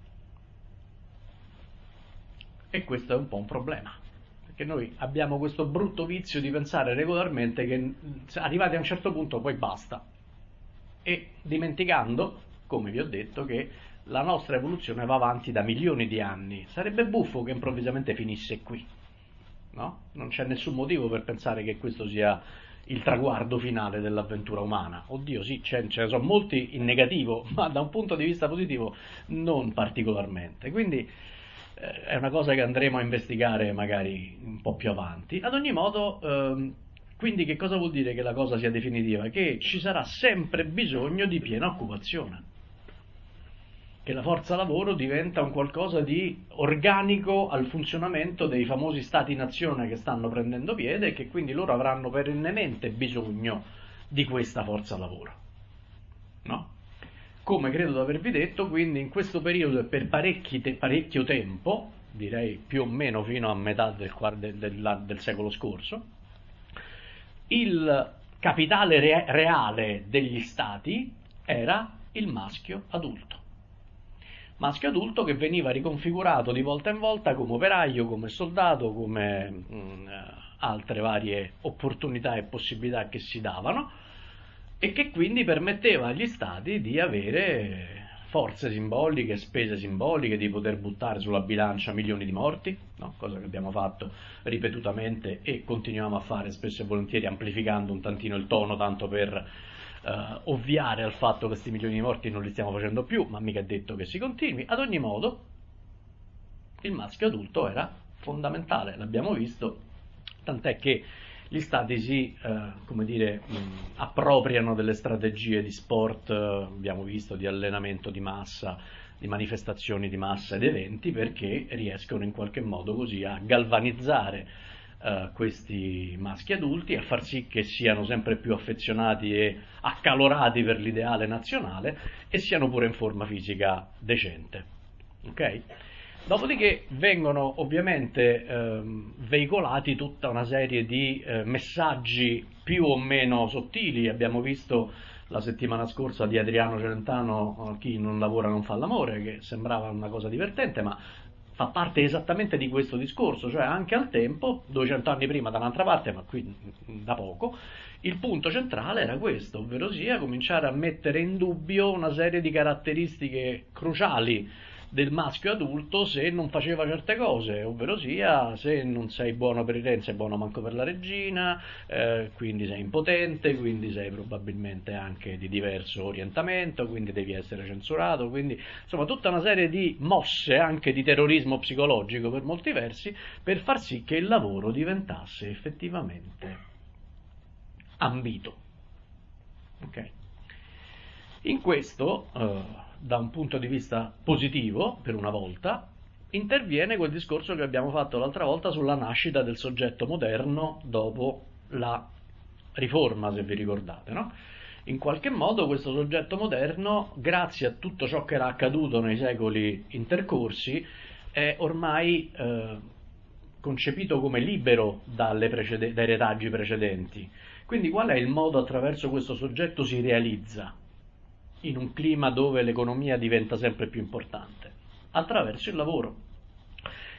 A: E questo è un po' un problema, perché noi abbiamo questo brutto vizio di pensare regolarmente che arrivati a un certo punto poi basta, e dimenticando, come vi ho detto, che la nostra evoluzione va avanti da milioni di anni. Sarebbe buffo che improvvisamente finisse qui, no? Non c'è nessun motivo per pensare che questo sia il traguardo finale dell'avventura umana. Oddio, sì, ce ne sono molti in negativo, ma da un punto di vista positivo non particolarmente. Quindi è una cosa che andremo a investigare magari un po' più avanti. Ad ogni modo, ehm, quindi che cosa vuol dire che la cosa sia definitiva? Che ci sarà sempre bisogno di piena occupazione, che la forza lavoro diventa un qualcosa di organico al funzionamento dei famosi stati-nazione che stanno prendendo piede, e che quindi loro avranno perennemente bisogno di questa forza lavoro, no? Come credo di avervi detto, quindi in questo periodo e per parecchi te, parecchio tempo, direi più o meno fino a metà del, del, del, del secolo scorso, il capitale re, reale degli stati era il maschio adulto. Maschio adulto che veniva riconfigurato di volta in volta come operaio, come soldato, come mh, altre varie opportunità e possibilità che si davano, e che quindi permetteva agli stati di avere forze simboliche, spese simboliche, di poter buttare sulla bilancia milioni di morti, no? Cosa che abbiamo fatto ripetutamente e continuiamo a fare spesso e volentieri, amplificando un tantino il tono, tanto per eh, ovviare al fatto che questi milioni di morti non li stiamo facendo più, ma mica è detto che si continui. Ad ogni modo, il maschio adulto era fondamentale, l'abbiamo visto, tant'è che gli stati si, eh, come dire, mh, appropriano delle strategie di sport, eh, abbiamo visto, di allenamento di massa, di manifestazioni di massa ed eventi, perché riescono in qualche modo così a galvanizzare eh, questi maschi adulti, a far sì che siano sempre più affezionati e accalorati per l'ideale nazionale e siano pure in forma fisica decente. Ok? Dopodiché vengono ovviamente ehm, veicolati tutta una serie di eh, messaggi più o meno sottili. Abbiamo visto la settimana scorsa di Adriano Celentano, eh, chi non lavora non fa l'amore, che sembrava una cosa divertente, ma fa parte esattamente di questo discorso, cioè anche al tempo, duecento anni prima da un'altra parte, ma qui da poco, il punto centrale era questo, ovvero sia cominciare a mettere in dubbio una serie di caratteristiche cruciali del maschio adulto se non faceva certe cose, ovvero sia se non sei buono per il re, sei buono manco per la regina, eh, quindi sei impotente, quindi sei probabilmente anche di diverso orientamento, quindi devi essere censurato, quindi insomma tutta una serie di mosse anche di terrorismo psicologico per molti versi, per far sì che il lavoro diventasse effettivamente ambito. Ok? In questo eh, da un punto di vista positivo, per una volta, interviene quel discorso che abbiamo fatto l'altra volta sulla nascita del soggetto moderno dopo la riforma, se vi ricordate, no? In qualche modo questo soggetto moderno, grazie a tutto ciò che era accaduto nei secoli intercorsi, è ormai eh, concepito come libero dalle precede- dai retaggi precedenti. Quindi qual è il modo attraverso questo soggetto si realizza in un clima dove l'economia diventa sempre più importante? Attraverso il lavoro.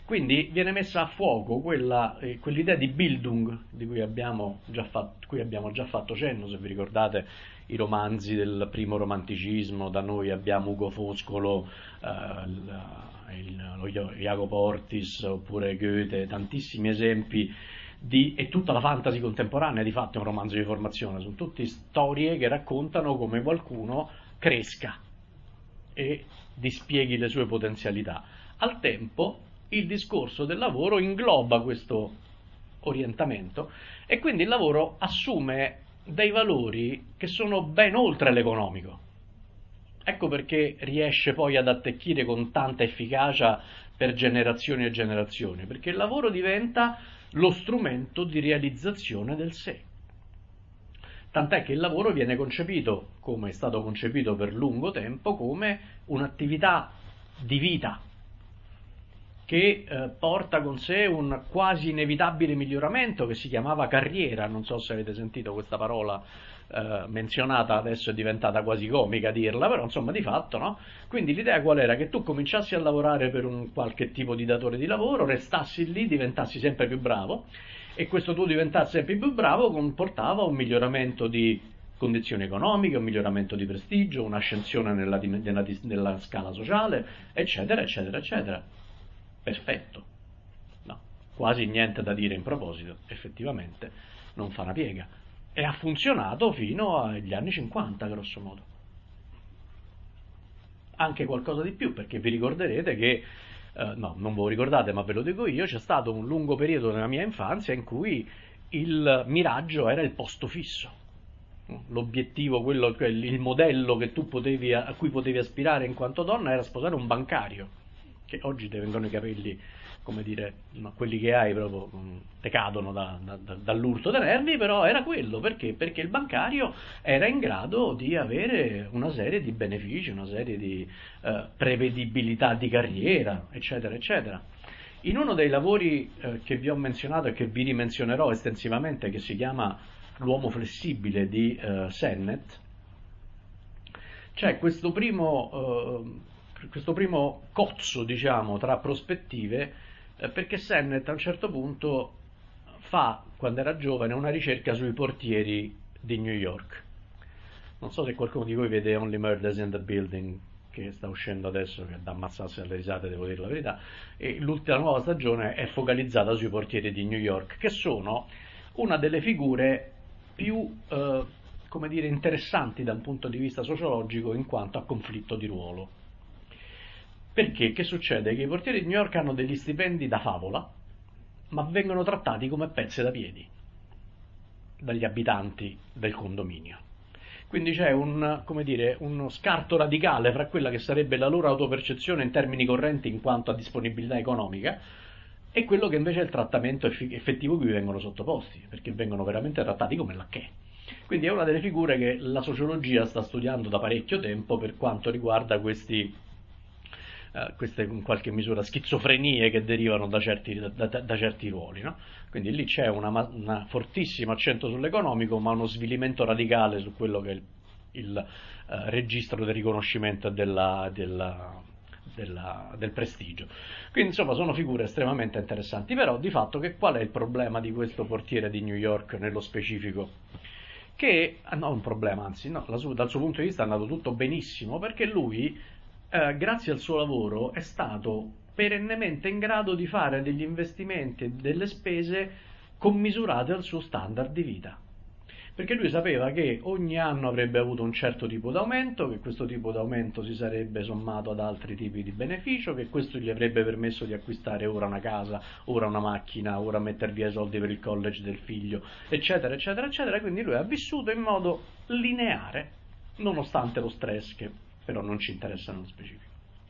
A: Quindi viene messa a fuoco quella, eh, quell'idea di Bildung di cui abbiamo, già fatto, cui abbiamo già fatto cenno, se vi ricordate i romanzi del primo romanticismo. Da noi abbiamo Ugo Foscolo, eh, il, il, lo Jacopo Ortis, oppure Goethe, tantissimi esempi di, e tutta la fantasy contemporanea di fatto è un romanzo di formazione, sono tutte storie che raccontano come qualcuno cresca e dispieghi le sue potenzialità. Al tempo il discorso del lavoro ingloba questo orientamento e quindi il lavoro assume dei valori che sono ben oltre l'economico. Ecco perché riesce poi ad attecchire con tanta efficacia per generazioni e generazioni, perché il lavoro diventa lo strumento di realizzazione del sé. Tant'è che il lavoro viene concepito, come è stato concepito per lungo tempo, come un'attività di vita che eh, porta con sé un quasi inevitabile miglioramento che si chiamava carriera. Non so se avete sentito questa parola eh, menzionata, adesso è diventata quasi comica dirla, però insomma di fatto, no? Quindi l'idea qual era? Che tu cominciassi a lavorare per un qualche tipo di datore di lavoro, restassi lì, diventassi sempre più bravo, e questo tuo diventarsi sempre più bravo comportava un miglioramento di condizioni economiche, un miglioramento di prestigio, un'ascensione nella, nella, nella scala sociale, eccetera, eccetera, eccetera. Perfetto. No, quasi niente da dire in proposito, effettivamente non fa una piega. E ha funzionato fino agli anni cinquanta, grosso modo. Anche qualcosa di più, perché vi ricorderete che Uh, no, non ve lo ricordate, ma ve lo dico io, c'è stato un lungo periodo nella mia infanzia in cui il miraggio era il posto fisso. L'obiettivo, quello, il modello che tu potevi, a cui potevi aspirare in quanto donna era sposare un bancario, che oggi ti vengono i capelli, come dire, no, quelli che hai proprio te cadono da, da, dall'urto dei nervi, però era quello, perché? Perché il bancario era in grado di avere una serie di benefici, una serie di eh, prevedibilità di carriera, eccetera, eccetera. In uno dei lavori eh, che vi ho menzionato e che vi rimenzionerò estensivamente, che si chiama L'uomo flessibile di eh, Sennett, c'è questo primo, eh, questo primo cozzo, diciamo, tra prospettive, perché Sennett a un certo punto fa, quando era giovane, una ricerca sui portieri di New York. Non so se qualcuno di voi vede Only Murders in the Building, che sta uscendo adesso, che da ammazzarsi alle risate, devo dire la verità, e l'ultima nuova stagione è focalizzata sui portieri di New York, che sono una delle figure più, eh, come dire, interessanti da un punto di vista sociologico in quanto a conflitto di ruolo. Perché? Che succede? Che i portieri di New York hanno degli stipendi da favola, ma vengono trattati come pezze da piedi dagli abitanti del condominio. Quindi c'è un, come dire, uno scarto radicale fra quella che sarebbe la loro autopercezione in termini correnti in quanto a disponibilità economica e quello che invece è il trattamento effettivo cui vengono sottoposti, perché vengono veramente trattati come lacchè. Quindi è una delle figure che la sociologia sta studiando da parecchio tempo per quanto riguarda questi Uh, queste in qualche misura schizofrenie che derivano da certi, da, da, da certi ruoli, no? Quindi lì c'è un fortissimo accento sull'economico, ma uno svilimento radicale su quello che è il, il uh, registro del riconoscimento della, della, della, del prestigio. Quindi insomma sono figure estremamente interessanti, però di fatto che qual è il problema di questo portiere di New York nello specifico? Che non ah, un problema, anzi no, la, dal suo punto di vista è andato tutto benissimo, perché lui Eh, grazie al suo lavoro è stato perennemente in grado di fare degli investimenti e delle spese commisurate al suo standard di vita, perché lui sapeva che ogni anno avrebbe avuto un certo tipo d'aumento, che questo tipo d'aumento si sarebbe sommato ad altri tipi di beneficio, che questo gli avrebbe permesso di acquistare ora una casa, ora una macchina, ora mettere via i soldi per il college del figlio, eccetera, eccetera, eccetera. Quindi lui ha vissuto in modo lineare, nonostante lo stress che però non ci interessa nello specifico.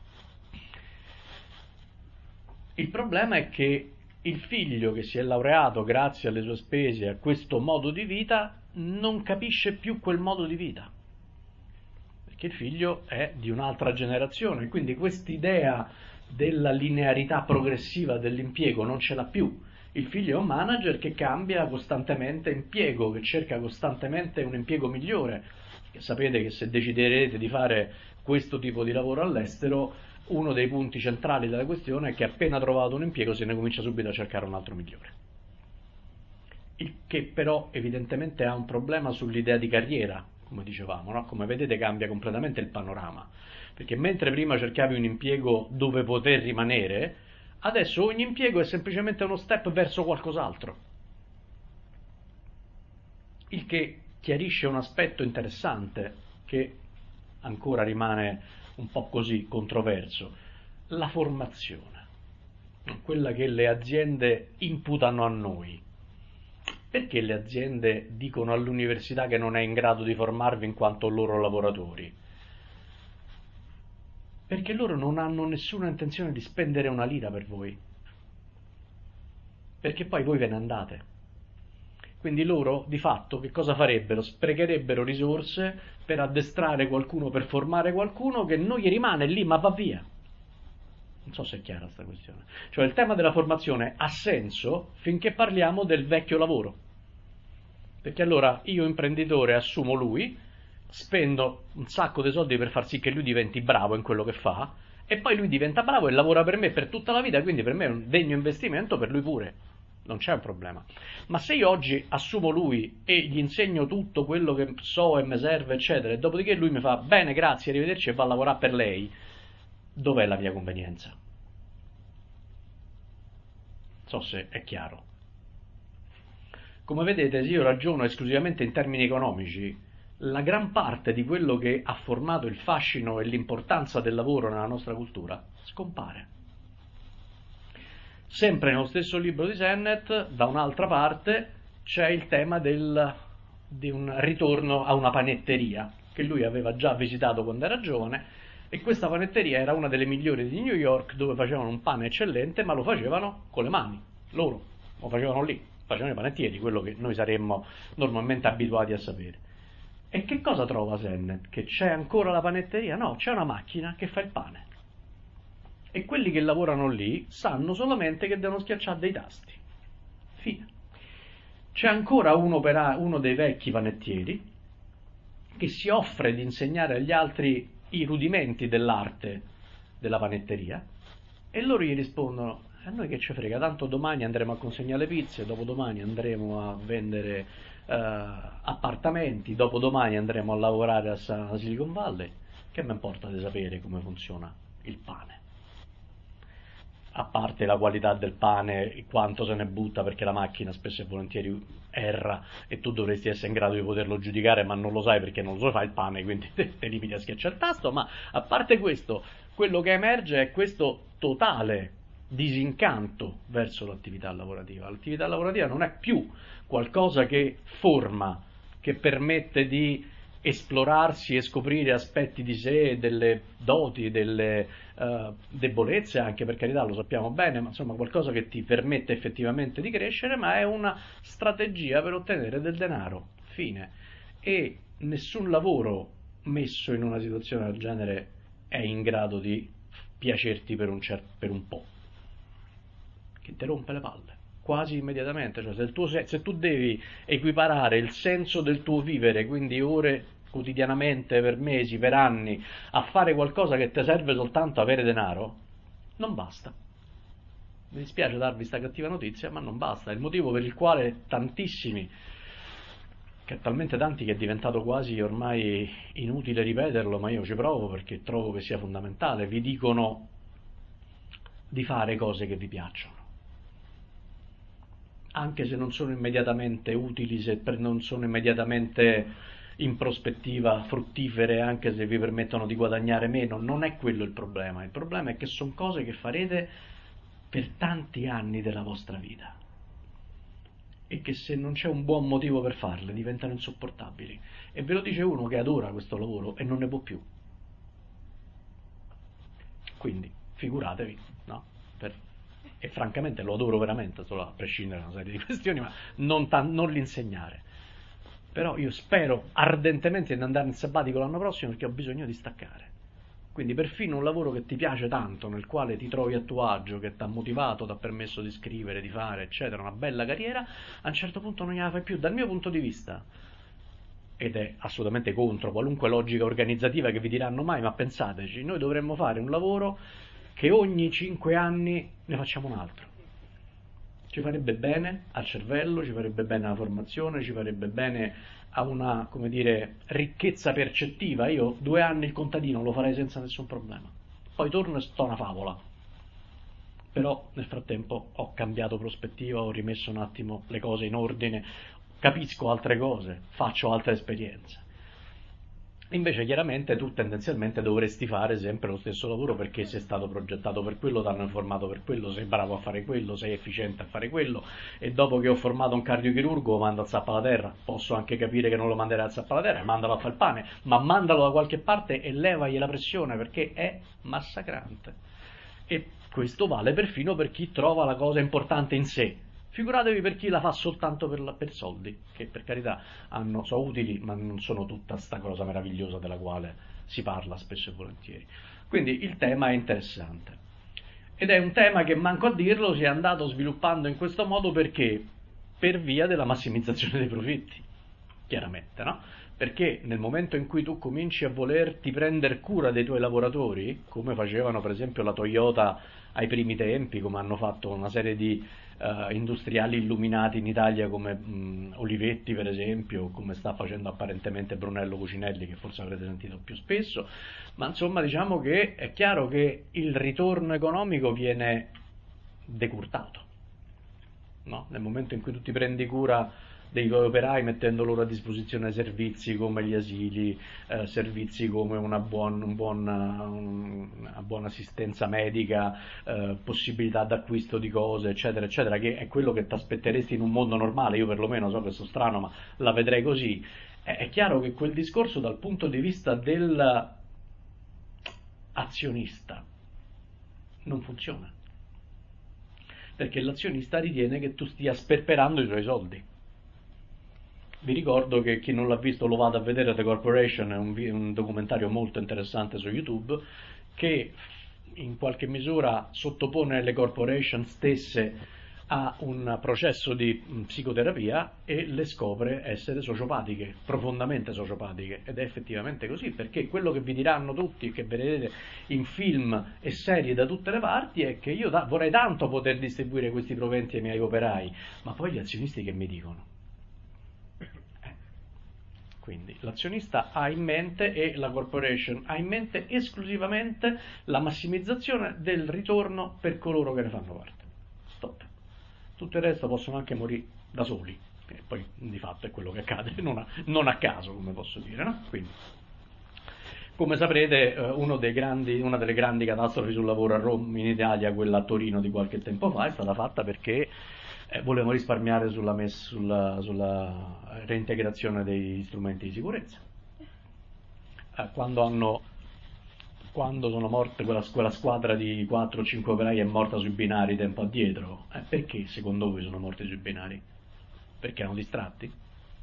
A: Il problema è che il figlio che si è laureato grazie alle sue spese a questo modo di vita non capisce più quel modo di vita, perché il figlio è di un'altra generazione, quindi quest'idea della linearità progressiva dell'impiego non ce l'ha più. Il figlio è un manager che cambia costantemente impiego, che cerca costantemente un impiego migliore. Sapete che se deciderete di fare questo tipo di lavoro all'estero, uno dei punti centrali della questione è che appena trovato un impiego se ne comincia subito a cercare un altro migliore. Il che però evidentemente ha un problema sull'idea di carriera, come dicevamo, no? Come vedete cambia completamente il panorama, perché mentre prima cercavi un impiego dove poter rimanere, adesso ogni impiego è semplicemente uno step verso qualcos'altro, il che chiarisce un aspetto interessante che ancora rimane un po' così controverso: la formazione, quella che le aziende imputano a noi. Perché le aziende dicono all'università che non è in grado di formarvi in quanto loro lavoratori? Perché loro non hanno nessuna intenzione di spendere una lira per voi, perché poi voi ve ne andate. Quindi loro di fatto che cosa farebbero? Sprecherebbero risorse per addestrare qualcuno, per formare qualcuno che non gli rimane lì ma va via. Non so se è chiara questa questione. Cioè il tema della formazione ha senso finché parliamo del vecchio lavoro. Perché allora io imprenditore assumo lui, spendo un sacco di soldi per far sì che lui diventi bravo in quello che fa, e poi lui diventa bravo e lavora per me per tutta la vita, quindi per me è un degno investimento, per lui pure. Non c'è un problema. Ma se io oggi assumo lui e gli insegno tutto quello che so e mi serve, eccetera, e dopodiché lui mi fa bene, grazie, arrivederci e va a lavorare per lei, dov'è la mia convenienza? Non so se è chiaro. Come vedete, se io ragiono esclusivamente in termini economici, la gran parte di quello che ha formato il fascino e l'importanza del lavoro nella nostra cultura scompare. Sempre nello stesso libro di Sennett, da un'altra parte, c'è il tema del, di un ritorno a una panetteria che lui aveva già visitato quando era giovane, e questa panetteria era una delle migliori di New York, dove facevano un pane eccellente, ma lo facevano con le mani, loro, lo facevano lì, facevano i panettieri, quello che noi saremmo normalmente abituati a sapere. E che cosa trova Sennett? Che c'è ancora la panetteria? No, c'è una macchina che fa il pane. E quelli che lavorano lì sanno solamente che devono schiacciare dei tasti. Fine. C'è ancora un opera, uno dei vecchi panettieri che si offre di insegnare agli altri i rudimenti dell'arte della panetteria, e loro gli rispondono: a noi che ci frega, tanto domani andremo a consegnare le pizze, dopodomani andremo a vendere uh, appartamenti, dopodomani andremo a lavorare a Silicon Valley, che mi importa di sapere come funziona il pane? A parte la qualità del pane, quanto se ne butta, perché la macchina spesso e volentieri erra e tu dovresti essere in grado di poterlo giudicare, ma non lo sai perché non lo so fa il pane, quindi te, te limiti a schiacciare il tasto. Ma a parte questo, quello che emerge è questo totale disincanto verso l'attività lavorativa. L'attività lavorativa non è più qualcosa che forma, che permette di esplorarsi e scoprire aspetti di sé, delle doti, delle uh, debolezze, anche per carità, lo sappiamo bene, ma insomma qualcosa che ti permette effettivamente di crescere, ma è una strategia per ottenere del denaro, fine. E nessun lavoro messo in una situazione del genere è in grado di piacerti per un, cer- per un po', che ti rompe le palle quasi immediatamente. Cioè se, il tuo, se tu devi equiparare il senso del tuo vivere, quindi ore quotidianamente, per mesi, per anni, a fare qualcosa che ti serve soltanto avere denaro, non basta. Mi dispiace darvi questa cattiva notizia, ma non basta. Il motivo per il quale tantissimi, che è talmente tanti che è diventato quasi ormai inutile ripeterlo, ma io ci provo perché trovo che sia fondamentale, vi dicono di fare cose che vi piacciono, anche se non sono immediatamente utili, se non sono immediatamente in prospettiva fruttifere, anche se vi permettono di guadagnare meno. Non è quello il problema. Il problema è che sono cose che farete per tanti anni della vostra vita e che se non c'è un buon motivo per farle diventano insopportabili. E ve lo dice uno che adora questo lavoro e non ne può più. Quindi figuratevi, no? Per... e francamente lo adoro veramente, solo a prescindere da una serie di questioni, ma non, tan- non l'insegnare. Però io spero ardentemente di andare in sabbatico l'anno prossimo, perché ho bisogno di staccare. Quindi perfino un lavoro che ti piace tanto, nel quale ti trovi a tuo agio, che ti ha motivato, ti ha permesso di scrivere, di fare, eccetera, una bella carriera, a un certo punto non gliela fai più. Dal mio punto di vista ed è assolutamente contro qualunque logica organizzativa che vi diranno mai, ma pensateci, noi dovremmo fare un lavoro che ogni cinque anni ne facciamo un altro. Ci farebbe bene al cervello, ci farebbe bene alla formazione, ci farebbe bene a una, come dire, ricchezza percettiva. Io due anni il contadino lo farei senza nessun problema. Poi torno e sto una favola. Però nel frattempo ho cambiato prospettiva, ho rimesso un attimo le cose in ordine, capisco altre cose, faccio altre esperienze. Invece chiaramente tu tendenzialmente dovresti fare sempre lo stesso lavoro perché sei stato progettato per quello, ti hanno informato per quello, sei bravo a fare quello, sei efficiente a fare quello, e dopo che ho formato un cardiochirurgo lo mando al zappa alla terra. Posso anche capire che non lo manderai al zappa alla terra, mandalo a fare il pane, ma mandalo da qualche parte e levagli la pressione perché è massacrante. E questo vale perfino per chi trova la cosa importante in sé. Figuratevi per chi la fa soltanto per, la, per soldi, che per carità hanno, sono utili, ma non sono tutta sta cosa meravigliosa della quale si parla spesso e volentieri. Quindi il tema è interessante. Ed è un tema che, manco a dirlo, si è andato sviluppando in questo modo perché? Per via della massimizzazione dei profitti, chiaramente, no? Perché nel momento in cui tu cominci a volerti prendere cura dei tuoi lavoratori, come facevano per esempio la Toyota ai primi tempi, come hanno fatto una serie di uh, industriali illuminati in Italia come mh, Olivetti per esempio, come sta facendo apparentemente Brunello Cucinelli, che forse avrete sentito più spesso, ma insomma diciamo che è chiaro che il ritorno economico viene decurtato, no? Nel momento in cui tu ti prendi cura dei tuoi operai mettendo loro a disposizione servizi come gli asili, eh, servizi come una, buon, un buon, una buona assistenza medica, eh, possibilità d'acquisto di cose, eccetera, eccetera, che è quello che ti aspetteresti in un mondo normale. Io perlomeno so che sono strano, ma la vedrei così. È, è chiaro che quel discorso dal punto di vista dell'azionista non funziona, perché l'azionista ritiene che tu stia sperperando i suoi soldi. Vi ricordo che chi non l'ha visto lo vada a vedere, The Corporation, è un, un documentario molto interessante su YouTube che in qualche misura sottopone le corporation stesse a un processo di psicoterapia e le scopre essere sociopatiche, profondamente sociopatiche, ed è effettivamente così, perché quello che vi diranno tutti, che vedete in film e serie da tutte le parti, è che io da, vorrei tanto poter distribuire questi proventi ai miei operai, ma poi gli azionisti che mi dicono? Quindi l'azionista ha in mente, e la corporation ha in mente, esclusivamente la massimizzazione del ritorno per coloro che ne fanno parte. Stop. Tutto il resto possono anche morire da soli, e poi di fatto è quello che accade, non a, non a caso, come posso dire, no? Quindi, come saprete, uno dei grandi, una delle grandi catastrofi sul lavoro a Roma, in Italia, quella a Torino di qualche tempo fa, è stata fatta perché Eh, volevano risparmiare sulla, mess- sulla, sulla reintegrazione degli strumenti di sicurezza. Eh, quando, hanno, quando sono morte quella, quella squadra di quattro o cinque operai è morta sui binari tempo addietro, eh, perché secondo voi sono morti sui binari? Perché erano distratti?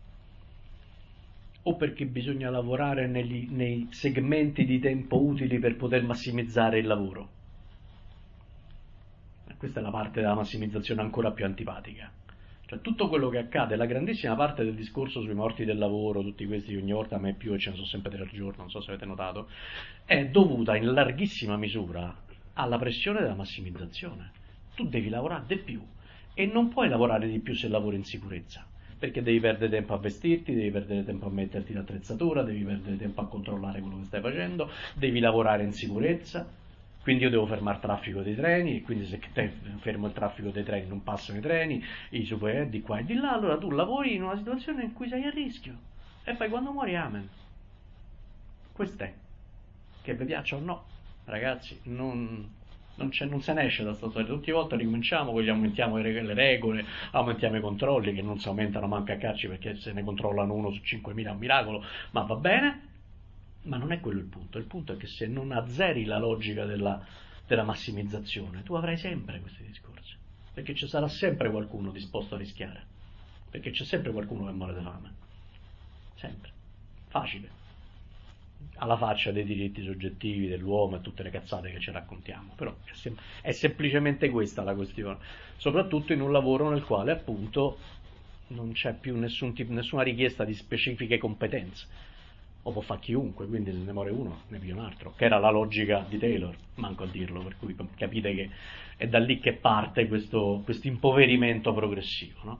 A: O perché bisogna lavorare negli, nei segmenti di tempo utili per poter massimizzare il lavoro? Questa è la parte della massimizzazione ancora più antipatica. Cioè tutto quello che accade, la grandissima parte del discorso sui morti del lavoro, tutti questi ogni volta a me più, e ce ne sono sempre tre al giorno, non so se avete notato, è dovuta in larghissima misura alla pressione della massimizzazione. Tu devi lavorare di più e non puoi lavorare di più se lavori in sicurezza, perché devi perdere tempo a vestirti, devi perdere tempo a metterti l'attrezzatura, devi perdere tempo a controllare quello che stai facendo, devi lavorare in sicurezza. Quindi io devo fermare il traffico dei treni, e quindi se te fermo il traffico dei treni non passano i treni, i super di qua e di là, allora tu lavori in una situazione in cui sei a rischio e poi quando muori amen. Questo è, che vi piaccia o no, ragazzi, non, non, c'è, non se ne esce da sta storia. Tutte le volte ricominciamo, poi aumentiamo le regole, aumentiamo i controlli, che non si aumentano manco a cacci perché se ne controllano uno su cinquemila è un miracolo, ma va bene. Ma non è quello il punto, il punto è che se non azzeri la logica della, della massimizzazione, tu avrai sempre questi discorsi, perché ci sarà sempre qualcuno disposto a rischiare, perché c'è sempre qualcuno che muore di fame, sempre, facile, alla faccia dei diritti soggettivi dell'uomo e tutte le cazzate che ci raccontiamo, però è, sem- è semplicemente questa la questione, soprattutto in un lavoro nel quale appunto non c'è più nessun tipo, nessuna richiesta di specifiche competenze, o può fare chiunque, quindi se ne muore uno ne più un altro, che era la logica di Taylor, manco a dirlo, per cui capite che è da lì che parte questo impoverimento progressivo, no?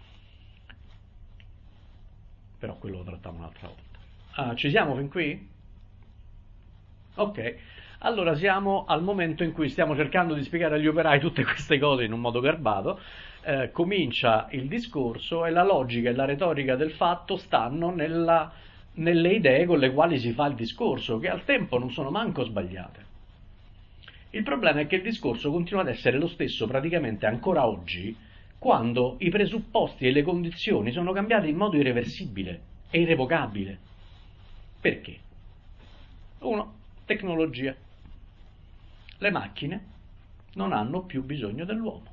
A: Però quello lo trattiamo un'altra volta. Ah, ci siamo fin qui? Ok, allora siamo al momento in cui stiamo cercando di spiegare agli operai tutte queste cose in un modo garbato. Eh, comincia il discorso e la logica e la retorica del fatto stanno nella, nelle idee con le quali si fa il discorso, che al tempo non sono manco sbagliate. Il problema è che il discorso continua ad essere lo stesso praticamente ancora oggi, quando i presupposti e le condizioni sono cambiate in modo irreversibile e irrevocabile. Perché? Uno, tecnologia. Le macchine non hanno più bisogno dell'uomo.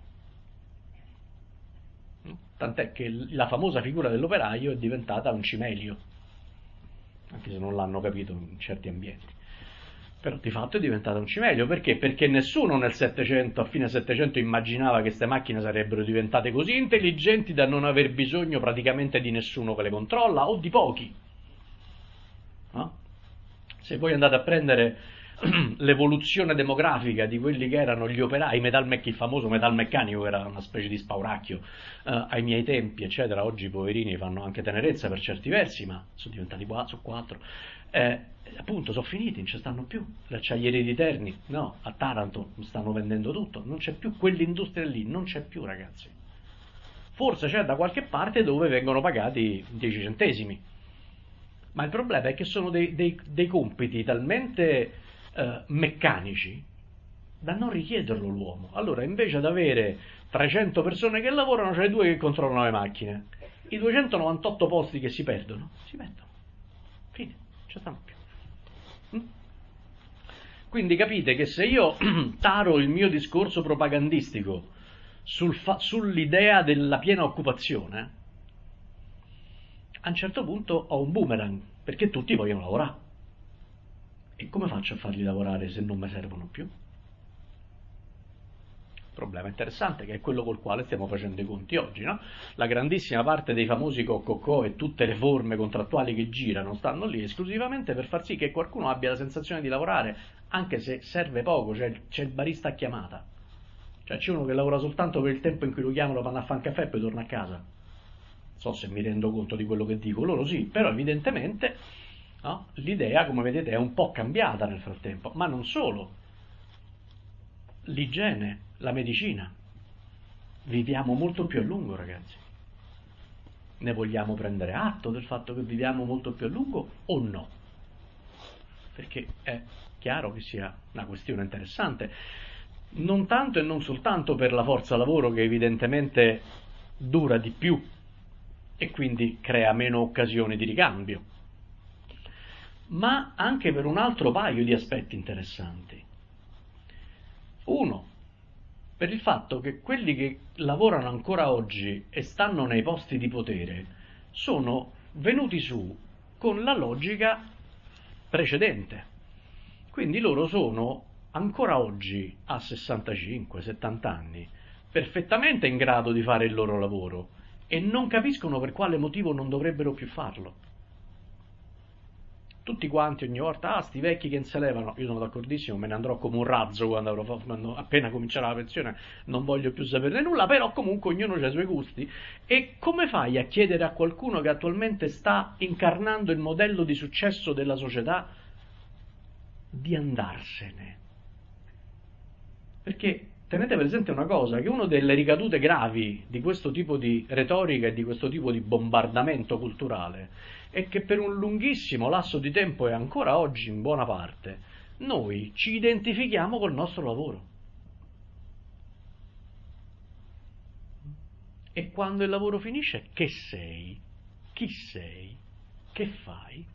A: Tant'è che la famosa figura dell'operaio è diventata un cimelio, anche se non l'hanno capito in certi ambienti. Però di fatto è diventata un cimelio. Perché? Perché nessuno nel Settecento, a fine Settecento, immaginava che queste macchine sarebbero diventate così intelligenti da non aver bisogno praticamente di nessuno che le controlla, o di pochi. No? Se voi andate a prendere l'evoluzione demografica di quelli che erano gli operai, metalmec- il famoso metalmeccanico, che era una specie di spauracchio eh, ai miei tempi, eccetera, oggi i poverini fanno anche tenerezza per certi versi, ma sono diventati qua, sono quattro, eh, appunto sono finiti, non ci stanno più. Le acciaierie di Terni, no, a Taranto stanno vendendo tutto, non c'è più quell'industria lì, non c'è più, ragazzi. Forse c'è da qualche parte dove vengono pagati dieci centesimi, ma il problema è che sono dei, dei, dei compiti talmente eh, meccanici da non richiederlo l'uomo. Allora, invece di avere trecento persone che lavorano, c'è due che controllano le macchine. I duecentonovantotto posti che si perdono, si perdono. Fine, non ci stanno più. Mm? Quindi capite che se io taro il mio discorso propagandistico sul fa- sull'idea della piena occupazione, a un certo punto ho un boomerang, perché tutti vogliono lavorare. E come faccio a farli lavorare se non mi servono più? Problema interessante, che è quello col quale stiamo facendo i conti oggi, no? La grandissima parte dei famosi co-co-co e tutte le forme contrattuali che girano stanno lì esclusivamente per far sì che qualcuno abbia la sensazione di lavorare, anche se serve poco, cioè c'è il barista a chiamata. Cioè c'è uno che lavora soltanto per il tempo in cui lo chiamano, vanno a fare un caffè e poi torna a casa. Non so se mi rendo conto di quello che dico, loro sì, però evidentemente, no, l'idea, come vedete, è un po' cambiata nel frattempo, ma non solo. L'igiene, la medicina. Viviamo molto più a lungo, ragazzi. Ne vogliamo prendere atto del fatto che viviamo molto più a lungo o no? Perché è chiaro che sia una questione interessante, non tanto e non soltanto per la forza lavoro, che evidentemente dura di più e quindi crea meno occasioni di ricambio, ma anche per un altro paio di aspetti interessanti. Uno, per il fatto che quelli che lavorano ancora oggi e stanno nei posti di potere sono venuti su con la logica precedente. Quindi loro sono ancora oggi, a sessantacinque settanta anni, perfettamente in grado di fare il loro lavoro e non capiscono per quale motivo non dovrebbero più farlo. Tutti quanti ogni volta, ah, sti vecchi che non se levano, io sono d'accordissimo, me ne andrò come un razzo quando, avrò, quando appena comincerà la pensione, non voglio più saperne nulla, però comunque ognuno ha i suoi gusti. E come fai a chiedere a qualcuno che attualmente sta incarnando il modello di successo della società di andarsene? Perché tenete presente una cosa, che una delle ricadute gravi di questo tipo di retorica e di questo tipo di bombardamento culturale è che per un lunghissimo lasso di tempo, e ancora oggi in buona parte, noi ci identifichiamo col nostro lavoro. E quando il lavoro finisce, che sei? Chi sei? Che fai?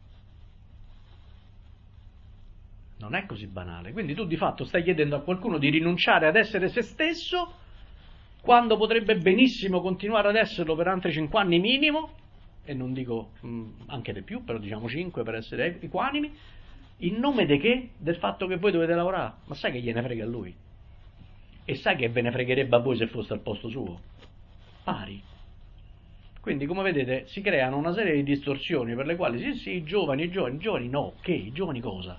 A: Non è così banale. Quindi tu di fatto stai chiedendo a qualcuno di rinunciare ad essere se stesso, quando potrebbe benissimo continuare ad esserlo per altri cinque anni minimo, e non dico mh, anche di più, però diciamo cinque per essere equanimi, in nome di che? Del fatto che voi dovete lavorare. Ma sai che gliene frega a lui? E sai che ve ne fregherebbe a voi se foste al posto suo? Pari. Quindi, come vedete, si creano una serie di distorsioni per le quali sì, sì, i giovani, i giovani, i giovani no, che? I giovani cosa?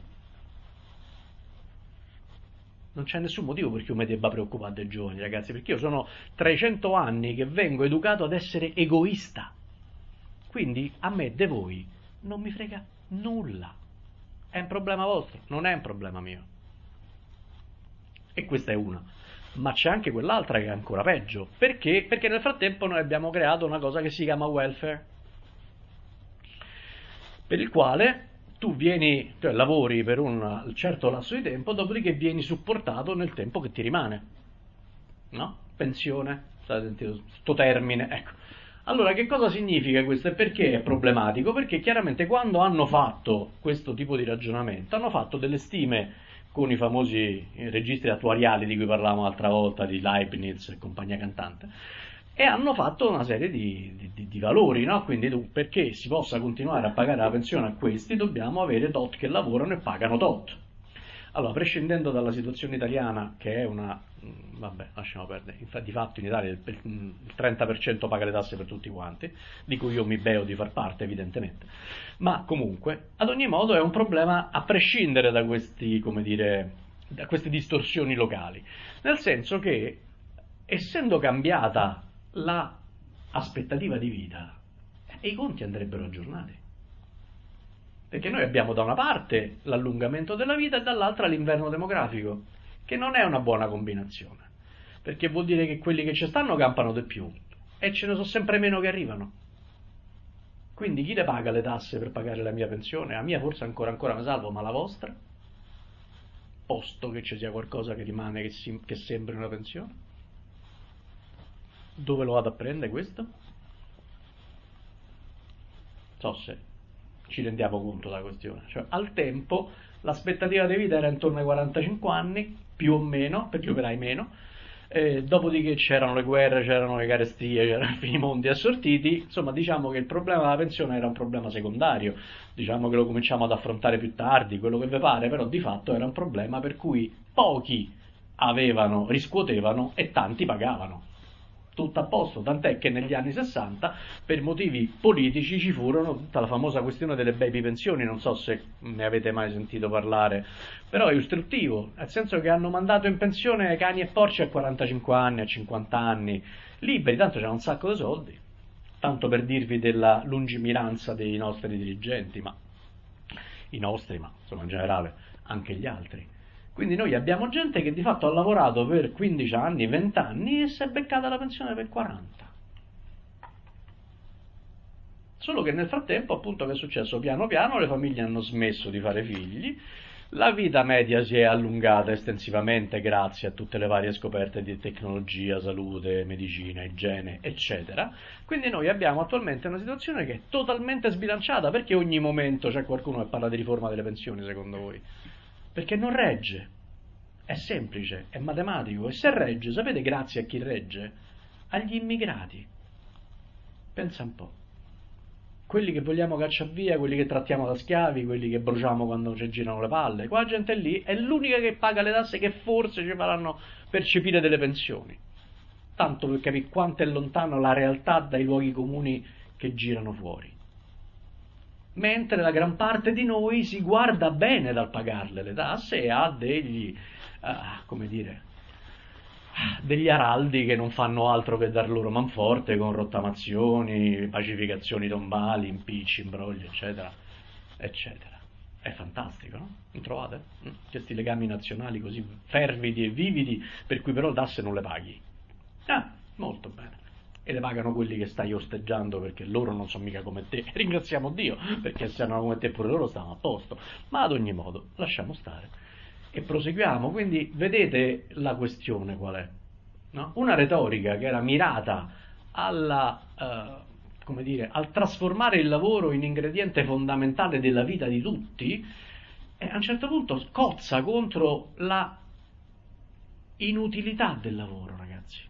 A: Non c'è nessun motivo per cui io mi debba preoccupare dei giovani, ragazzi, perché io sono trecento anni che vengo educato ad essere egoista. Quindi a me de voi non mi frega nulla. È un problema vostro, non è un problema mio. E questa è una. Ma c'è anche quell'altra che è ancora peggio. Perché? Perché nel frattempo noi abbiamo creato una cosa che si chiama welfare, per il quale tu vieni, cioè lavori per un certo lasso di tempo, dopodiché vieni supportato nel tempo che ti rimane. No? Pensione, state sentendo sto termine, ecco. Allora, che cosa significa questo e perché è problematico? Perché chiaramente quando hanno fatto questo tipo di ragionamento, hanno fatto delle stime con i famosi registri attuariali di cui parlavamo l'altra volta, di Leibniz e compagnia cantante, e hanno fatto una serie di, di, di valori, no? Quindi tu, perché si possa continuare a pagare la pensione a questi, dobbiamo avere tot che lavorano e pagano tot. Allora, prescindendo dalla situazione italiana, che è una... vabbè, lasciamo perdere, infatti di fatto in Italia il, il trenta per cento paga le tasse per tutti quanti, di cui io mi beo di far parte evidentemente, ma comunque, ad ogni modo è un problema a prescindere da questi, come dire, da queste distorsioni locali, nel senso che, essendo cambiata la aspettativa di vita, i conti andrebbero aggiornati. Perché noi abbiamo da una parte l'allungamento della vita e dall'altra l'inverno demografico, che non è una buona combinazione, perché vuol dire che quelli che ci stanno campano di più e ce ne sono sempre meno che arrivano. Quindi chi le paga le tasse per pagare la mia pensione? La mia forse ancora ancora mi salvo, ma la vostra? Posto che ci sia qualcosa che rimane che, si, che sembri una pensione? Dove lo vado a prendere questo? So se ci rendiamo conto della questione. Cioè, al tempo l'aspettativa di vita era intorno ai quarantacinque anni, più o meno, per gli operai meno, eh, dopodiché c'erano le guerre, c'erano le carestie, c'erano i finimondi assortiti, insomma diciamo che il problema della pensione era un problema secondario, diciamo che lo cominciamo ad affrontare più tardi, quello che vi pare, però di fatto era un problema per cui pochi avevano, riscuotevano e tanti pagavano. Tutto a posto, tant'è che negli anni sessanta per motivi politici ci furono tutta la famosa questione delle baby pensioni, non so se ne avete mai sentito parlare, però è istruttivo, nel senso che hanno mandato in pensione cani e porci a quarantacinque anni, a cinquanta anni, liberi, tanto c'era un sacco di soldi, tanto per dirvi della lungimiranza dei nostri dirigenti, ma i nostri, ma insomma in generale anche gli altri. Quindi noi abbiamo gente che di fatto ha lavorato per quindici anni, venti anni e si è beccata la pensione per quaranta. Solo che nel frattempo, appunto, che è successo? Piano piano le famiglie hanno smesso di fare figli, la vita media si è allungata estensivamente grazie a tutte le varie scoperte di tecnologia, salute, medicina, igiene, eccetera. Quindi noi abbiamo attualmente una situazione che è totalmente sbilanciata. Perché ogni momento c'è qualcuno che parla di riforma delle pensioni, secondo voi? Perché non regge, è semplice, è matematico, e se regge, sapete grazie a chi regge? Agli immigrati. Pensa un po'. Quelli che vogliamo cacciare via, quelli che trattiamo da schiavi, quelli che bruciamo quando ci girano le palle, quella gente lì è l'unica che paga le tasse che forse ci faranno percepire delle pensioni. Tanto per capire quanto è lontano la realtà dai luoghi comuni che girano fuori. Mentre la gran parte di noi si guarda bene dal pagarle le tasse e ha degli, uh, come dire, degli araldi che non fanno altro che dar loro manforte con rottamazioni, pacificazioni tombali, impicci, imbrogli, eccetera, eccetera. È fantastico, no? Non trovate? Questi legami nazionali così fervidi e vividi, per cui però le tasse non le paghi. Ah, molto bene. E le pagano quelli che stai osteggiando perché loro non sono mica come te. Ringraziamo Dio, perché se erano come te pure loro stavano a posto. Ma ad ogni modo, lasciamo stare. E proseguiamo. Quindi vedete la questione qual è? No? Una retorica che era mirata alla, uh, come dire, al trasformare il lavoro in ingrediente fondamentale della vita di tutti, e a un certo punto cozza contro la inutilità del lavoro, ragazzi.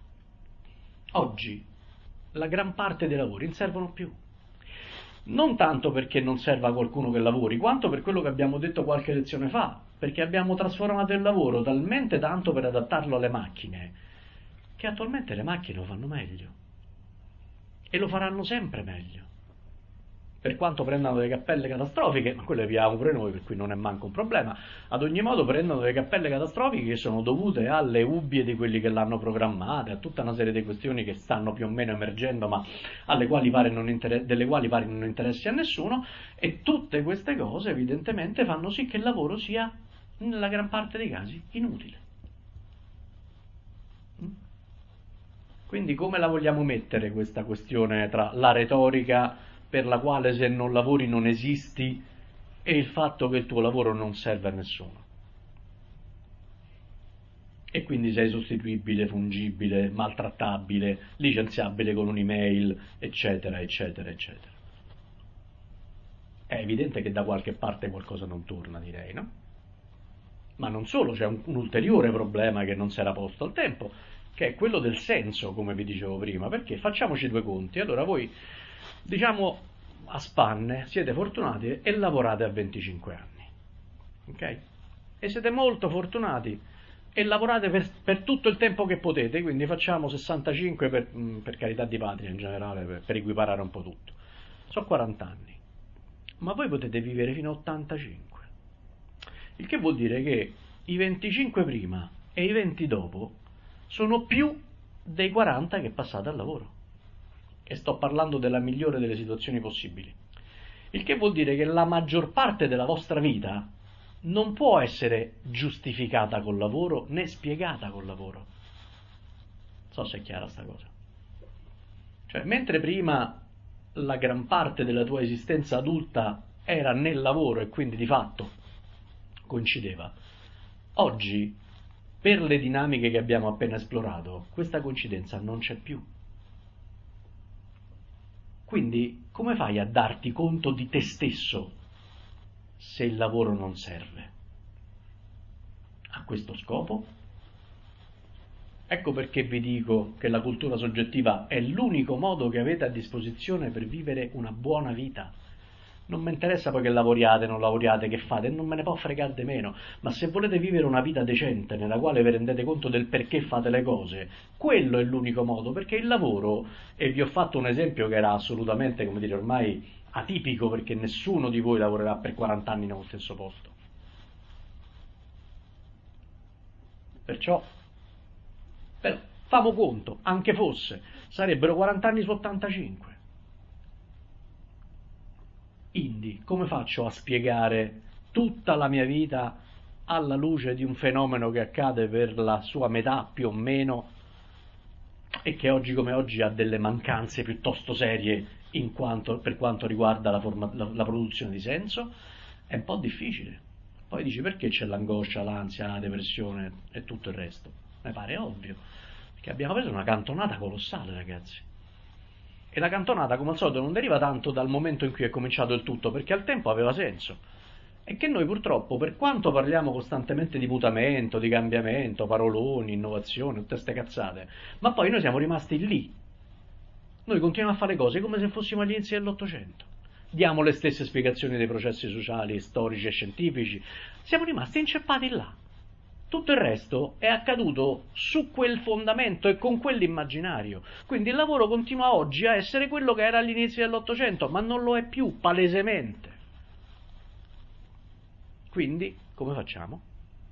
A: Oggi la gran parte dei lavori non servono più. Non tanto perché non serva qualcuno che lavori, quanto per quello che abbiamo detto qualche lezione fa, perché abbiamo trasformato il lavoro talmente tanto per adattarlo alle macchine, che attualmente le macchine lo fanno meglio. e lo faranno sempre meglio. Per quanto prendano delle cappelle catastrofiche, ma quelle le abbiamo pure noi, per cui non è manco un problema, ad ogni modo prendono delle cappelle catastrofiche che sono dovute alle ubbie di quelli che l'hanno programmata, a tutta una serie di questioni che stanno più o meno emergendo, ma alle quali pare non inter- delle quali pare non interessi a nessuno, e tutte queste cose evidentemente fanno sì che il lavoro sia, nella gran parte dei casi, inutile. Quindi come la vogliamo mettere questa questione tra la retorica per la quale se non lavori non esisti e il fatto che il tuo lavoro non serve a nessuno? E quindi sei sostituibile, fungibile, maltrattabile, licenziabile con un'email, eccetera, eccetera, eccetera. È evidente che da qualche parte qualcosa non torna, direi, no? Ma non solo, c'è un, un ulteriore problema che non si era posto al tempo, che è quello del senso, come vi dicevo prima, perché facciamoci due conti. Allora voi, diciamo a spanne, siete fortunati e lavorate a venticinque anni, ok? E siete molto fortunati e lavorate per, per tutto il tempo che potete, quindi facciamo sessantacinque per, per carità di patria in generale, per, per equiparare un po' tutto. Sono quaranta anni, ma voi potete vivere fino a ottantacinque, il che vuol dire che i venticinque prima e i venti dopo sono più dei quaranta che passate al lavoro. E sto parlando della migliore delle situazioni possibili. Il che vuol dire che la maggior parte della vostra vita non può essere giustificata col lavoro né spiegata col lavoro. Non so se è chiara sta cosa. Cioè, mentre prima la gran parte della tua esistenza adulta era nel lavoro e quindi di fatto coincideva, oggi, per le dinamiche che abbiamo appena esplorato, questa coincidenza non c'è più. Quindi, come fai a darti conto di te stesso se il lavoro non serve a questo scopo? Ecco perché vi dico che la cultura soggettiva è l'unico modo che avete a disposizione per vivere una buona vita. Non mi interessa poi che lavoriate, non lavoriate, che fate, non me ne può fregare di meno, ma se volete vivere una vita decente nella quale vi rendete conto del perché fate le cose, quello è l'unico modo, perché il lavoro, e vi ho fatto un esempio che era assolutamente, come dire, ormai atipico, perché nessuno di voi lavorerà per quaranta anni nello stesso posto. Perciò, però, famo conto, anche fosse, sarebbero quaranta anni su ottantacinque. Quindi, come faccio a spiegare tutta la mia vita alla luce di un fenomeno che accade per la sua metà più o meno e che oggi come oggi ha delle mancanze piuttosto serie in quanto, per quanto riguarda la, forma, la, la produzione di senso? È un po' difficile. Poi dici perché c'è l'angoscia, l'ansia, la depressione e tutto il resto? Mi pare ovvio, perché abbiamo preso una cantonata colossale, ragazzi. E la cantonata, come al solito, non deriva tanto dal momento in cui è cominciato il tutto, perché al tempo aveva senso. E che noi purtroppo, per quanto parliamo costantemente di mutamento, di cambiamento, paroloni, innovazione, tutte queste cazzate, ma poi noi siamo rimasti lì. Noi continuiamo a fare cose come se fossimo agli inizi dell'Ottocento. Diamo le stesse spiegazioni dei processi sociali, storici e scientifici. Siamo rimasti inceppati là. Tutto il resto è accaduto su quel fondamento e con quell'immaginario. Quindi il lavoro continua oggi a essere quello che era all'inizio dell'Ottocento, ma non lo è più, palesemente. Quindi, come facciamo?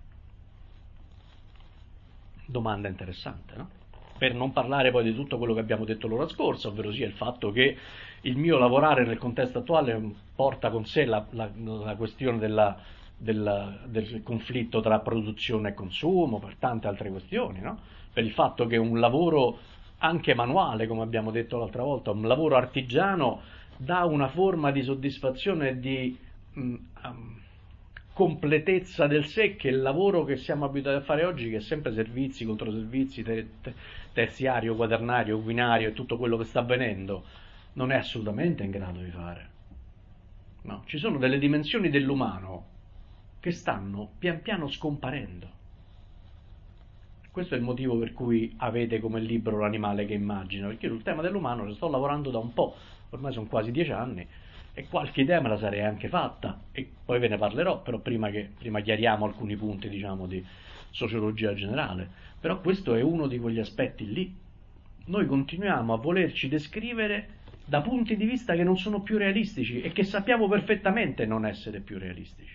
A: Domanda interessante, no? Per non parlare poi di tutto quello che abbiamo detto l'ora scorsa, ovvero sia il fatto che il mio lavorare nel contesto attuale porta con sé la, la, la questione della Del, del conflitto tra produzione e consumo, per tante altre questioni, no? Per il fatto che un lavoro anche manuale, come abbiamo detto l'altra volta, un lavoro artigiano dà una forma di soddisfazione e di mh, um, completezza del sé che il lavoro che siamo abituati a fare oggi, che è sempre servizi, controservizi, te, te, terziario, quaternario, quinario e tutto quello che sta avvenendo, non è assolutamente in grado di fare. No, ci sono delle dimensioni dell'umano che stanno pian piano scomparendo. Questo è il motivo per cui avete come libro L'animale che immagina, perché io sul tema dell'umano ci sto lavorando da un po', ormai sono quasi dieci anni, e qualche idea me la sarei anche fatta, e poi ve ne parlerò, però prima, che, prima chiariamo alcuni punti, diciamo, di sociologia generale. Però questo è uno di quegli aspetti lì, noi continuiamo a volerci descrivere da punti di vista che non sono più realistici e che sappiamo perfettamente non essere più realistici.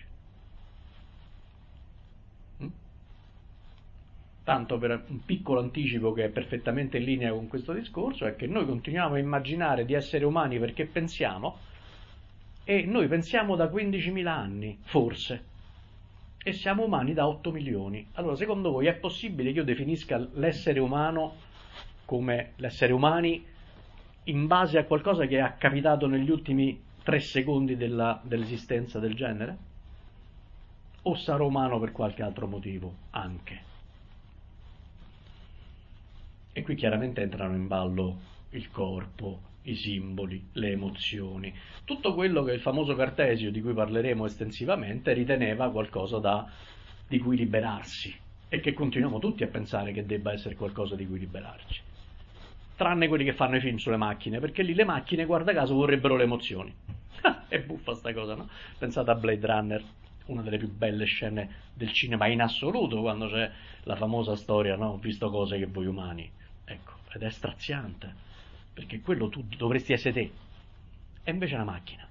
A: Mm? Tanto per un piccolo anticipo che è perfettamente in linea con questo discorso, è che noi continuiamo a immaginare di essere umani perché pensiamo, e noi pensiamo da quindicimila anni, forse, e siamo umani da otto milioni. Allora, secondo voi è possibile che io definisca l'essere umano come l'essere umani in base a qualcosa che è capitato negli ultimi tre secondi della, dell'esistenza del genere? O sarò umano per qualche altro motivo anche? E qui chiaramente entrano in ballo il corpo, i simboli, le emozioni, tutto quello che il famoso Cartesio, di cui parleremo estensivamente, riteneva qualcosa da, di cui liberarsi, e che continuiamo tutti a pensare che debba essere qualcosa di cui liberarci. Tranne quelli che fanno i film sulle macchine, perché lì le macchine, guarda caso, vorrebbero le emozioni. È buffa sta cosa, no? Pensate a Blade Runner, una delle più belle scene del cinema in assoluto, quando c'è la famosa storia, no? Ho visto cose che voi umani. Ecco, ed è straziante, perché quello tu dovresti essere te, e invece è una macchina.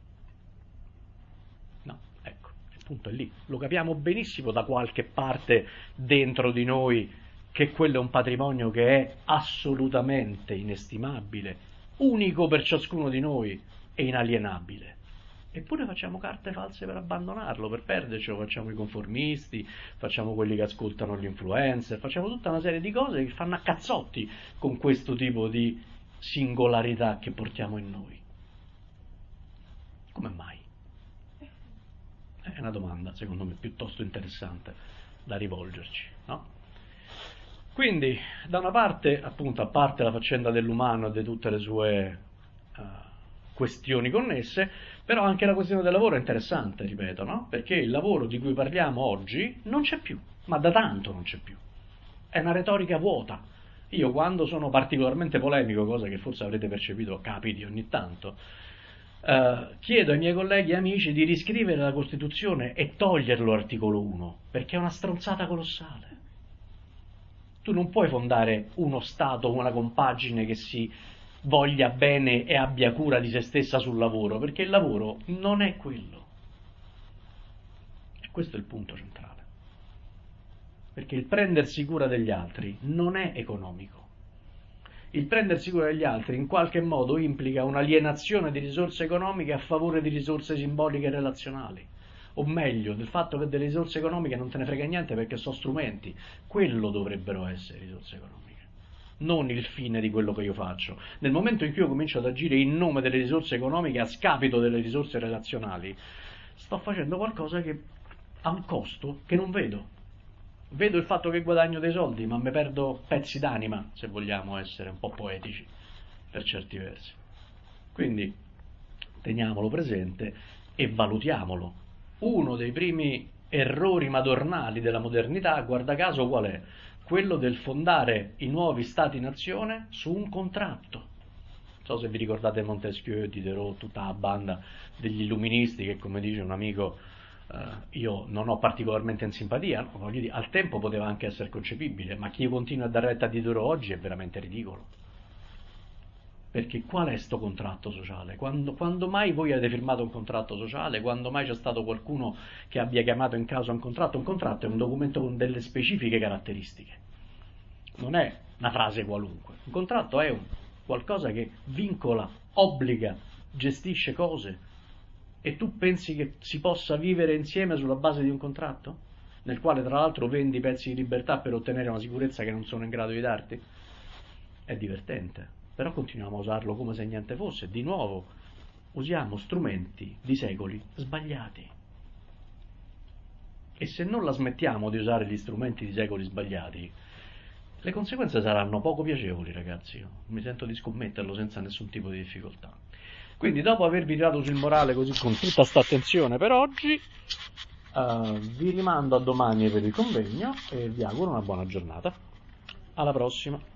A: No, ecco, il punto è lì. Lo capiamo benissimo da qualche parte dentro di noi, che quello è un patrimonio che è assolutamente inestimabile, unico per ciascuno di noi e inalienabile. Eppure facciamo carte false per abbandonarlo, per perdercelo, facciamo i conformisti, facciamo quelli che ascoltano gli influencer, facciamo tutta una serie di cose che fanno a cazzotti con questo tipo di singolarità che portiamo in noi. Come mai? È una domanda, secondo me, piuttosto interessante da rivolgerci, no? Quindi, da una parte, appunto, a parte la faccenda dell'umano e di tutte le sue uh, questioni connesse, però anche la questione del lavoro è interessante, ripeto, no? Perché il lavoro di cui parliamo oggi non c'è più, ma da tanto non c'è più. È una retorica vuota. Io, quando sono particolarmente polemico, cosa che forse avrete percepito capiti ogni tanto, uh, chiedo ai miei colleghi e amici di riscrivere la Costituzione e toglierlo articolo uno, perché è una stronzata colossale. Tu non puoi fondare uno Stato, una compagine che si voglia bene e abbia cura di se stessa sul lavoro, perché il lavoro non è quello. E questo è il punto centrale. Perché il prendersi cura degli altri non è economico. Il prendersi cura degli altri in qualche modo implica un'alienazione di risorse economiche a favore di risorse simboliche e relazionali. O meglio, del fatto che delle risorse economiche non te ne frega niente perché sono strumenti. Quello dovrebbero essere risorse economiche, non il fine di quello che io faccio. Nel momento in cui io comincio ad agire in nome delle risorse economiche a scapito delle risorse relazionali, sto facendo qualcosa che ha un costo che non vedo. Vedo il fatto che guadagno dei soldi, ma mi perdo pezzi d'anima, se vogliamo essere un po' poetici, per certi versi. Quindi teniamolo presente e valutiamolo. Uno dei primi errori madornali della modernità, guarda caso qual è? Quello del fondare i nuovi stati-nazione su un contratto. Non so se vi ricordate Montesquieu, Diderot, tutta la banda degli illuministi che, come dice un amico, eh, io non ho particolarmente in simpatia, no? Voglio dire, al tempo poteva anche essere concepibile, ma chi continua a dare retta a Diderot oggi è veramente ridicolo. Perché qual è sto contratto sociale? Quando, quando mai voi avete firmato un contratto sociale? Quando mai c'è stato qualcuno che abbia chiamato in causa un contratto? Un contratto è un documento con delle specifiche caratteristiche. Non è una frase qualunque. Un contratto è un qualcosa che vincola, obbliga, gestisce cose. E tu pensi che si possa vivere insieme sulla base di un contratto? Nel quale tra l'altro vendi pezzi di libertà per ottenere una sicurezza che non sono in grado di darti? È divertente. Però continuiamo a usarlo come se niente fosse. Di nuovo, usiamo strumenti di secoli sbagliati. E se non la smettiamo di usare gli strumenti di secoli sbagliati, le conseguenze saranno poco piacevoli, ragazzi. Io mi sento di scommetterlo senza nessun tipo di difficoltà. Quindi, dopo avervi tirato sul morale così con tutta sta attenzione per oggi, uh, vi rimando a domani per il convegno e vi auguro una buona giornata. Alla prossima.